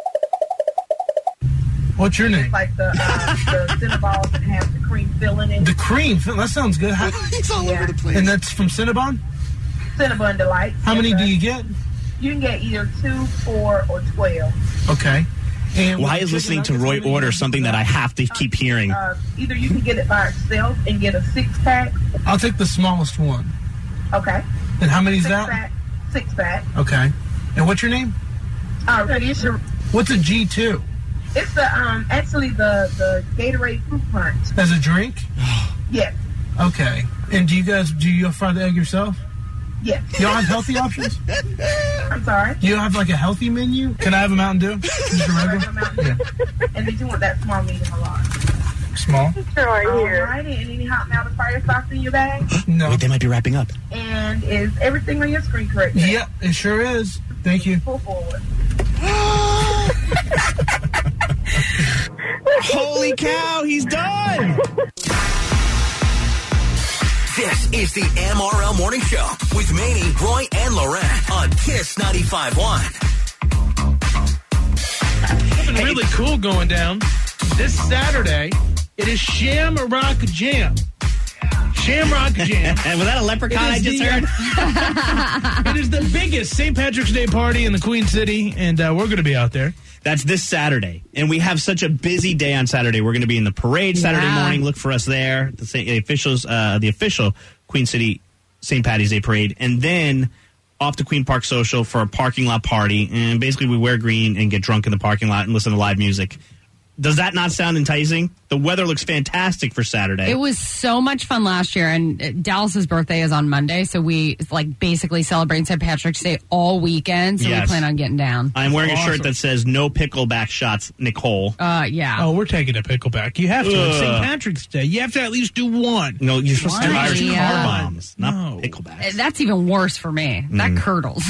What's your name? It's like the uh, the Cinnabons that have the cream filling in it. The cream filling? That sounds good. How, it's all yeah. over the place. And that's from Cinnabon? Cinnabon Delight. How yes, many sir. do you get? You can get either two, four, or twelve. Okay. And why is listening to Roy order something that I have to keep hearing? Uh, either you can get it by itself and get a six pack. I'll take the smallest one. Okay. And how many is six that? Pack, six pack. Okay. And what's your name? Uh, your, what's a G two? It's the um actually the the Gatorade fruit punch. As a drink? Yes. Okay. And do you guys do you fry the egg yourself? Yes. You don't have healthy options? I'm sorry? You have like a healthy menu? Can I have a Mountain Dew? Just a regular? Mountain Dew. Yeah. And did you want that small, medium, or large? Small. Sure, here. All right. And any hot mountain fire sauce in your bag? No. Wait, they might be wrapping up. And is everything on your screen correct? Yep, it sure is. Thank you. Pull forward. Holy cow, he's done! This is the M R L Morning Show with Manny, Roy, and Loren on Kiss ninety-five point one. Something really cool going down this Saturday. It is Shamrock Jam. Shamrock Jam. And was that a leprechaun I just the, heard? It is the biggest Saint Patrick's Day party in the Queen City, and uh, we're going to be out there. That's this Saturday. And we have such a busy day on Saturday. We're going to be in the parade Saturday Yeah. morning. Look for us there. The, the officials, uh, the official Queen City Saint Patty's Day parade. And then off to Queen Park Social for a parking lot party. And basically we wear green and get drunk in the parking lot and listen to live music. Does that not sound enticing? The weather looks fantastic for Saturday. It was so much fun last year, and uh, Dallas's birthday is on Monday, so we like basically celebrate Saint Patrick's Day all weekend. So Yes. we plan on getting down. I'm wearing Awesome. a shirt that says "No pickleback shots, Nicole." Uh, yeah. Oh, we're taking a pickleback. You have to. It's Ugh. Saint Patrick's Day. You have to at least do one. No, you're supposed to do Why? Irish Yeah. car bombs, not No. picklebacks. Uh, That's even worse for me. That curdles.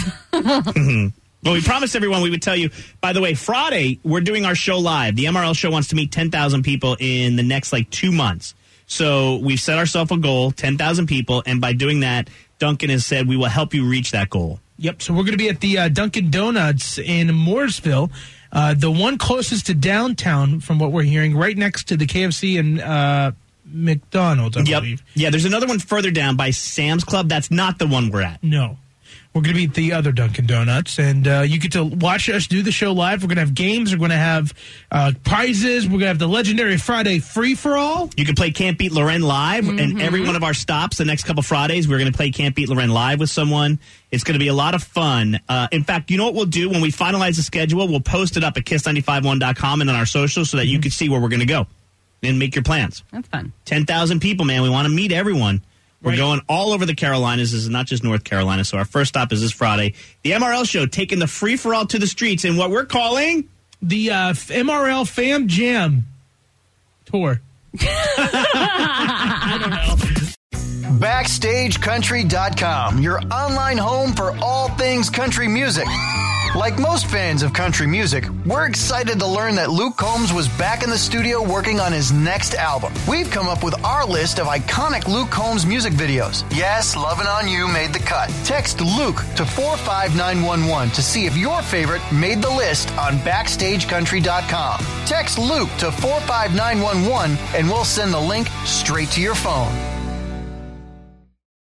Well, we promised everyone we would tell you. By the way, Friday, we're doing our show live. The M R L show wants to meet ten thousand people in the next, like, two months. So we've set ourselves a goal, ten thousand people, and by doing that, Duncan has said we will help you reach that goal. Yep, so we're going to be at the uh, Dunkin' Donuts in Mooresville, uh, the one closest to downtown from what we're hearing, right next to the K F C and uh, McDonald's, I Yep. believe. Yeah, there's another one further down by Sam's Club. That's not the one we're at. No. We're going to be at the other Dunkin' Donuts, and uh, you get to watch us do the show live. We're going to have games. We're going to have uh, prizes. We're going to have the legendary Friday free-for-all. You can play Can't Beat Loren live, and every one of our stops the next couple Fridays, we're going to play Can't Beat Loren live with someone. It's going to be a lot of fun. Uh, in fact, you know what we'll do? When we finalize the schedule, we'll post it up at kiss nine five one dot com and on our socials so that you can see where we're going to go and make your plans. That's fun. ten thousand people, man. We want to meet everyone. We're Right. going all over the Carolinas. This is not just North Carolina. So our first stop is this Friday. The M R L show taking the free-for-all to the streets in what we're calling the uh, M R L Fam Jam tour. I don't know. Backstage Country dot com, your online home for all things country music. Like most fans of country music, we're excited to learn that Luke Combs was back in the studio working on his next album. We've come up with our list of iconic Luke Combs music videos. Yes, Lovin' On You made the cut. Text Luke to four five nine one one to see if your favorite made the list on Backstage Country dot com. Text Luke to four five nine one one and we'll send the link straight to your phone.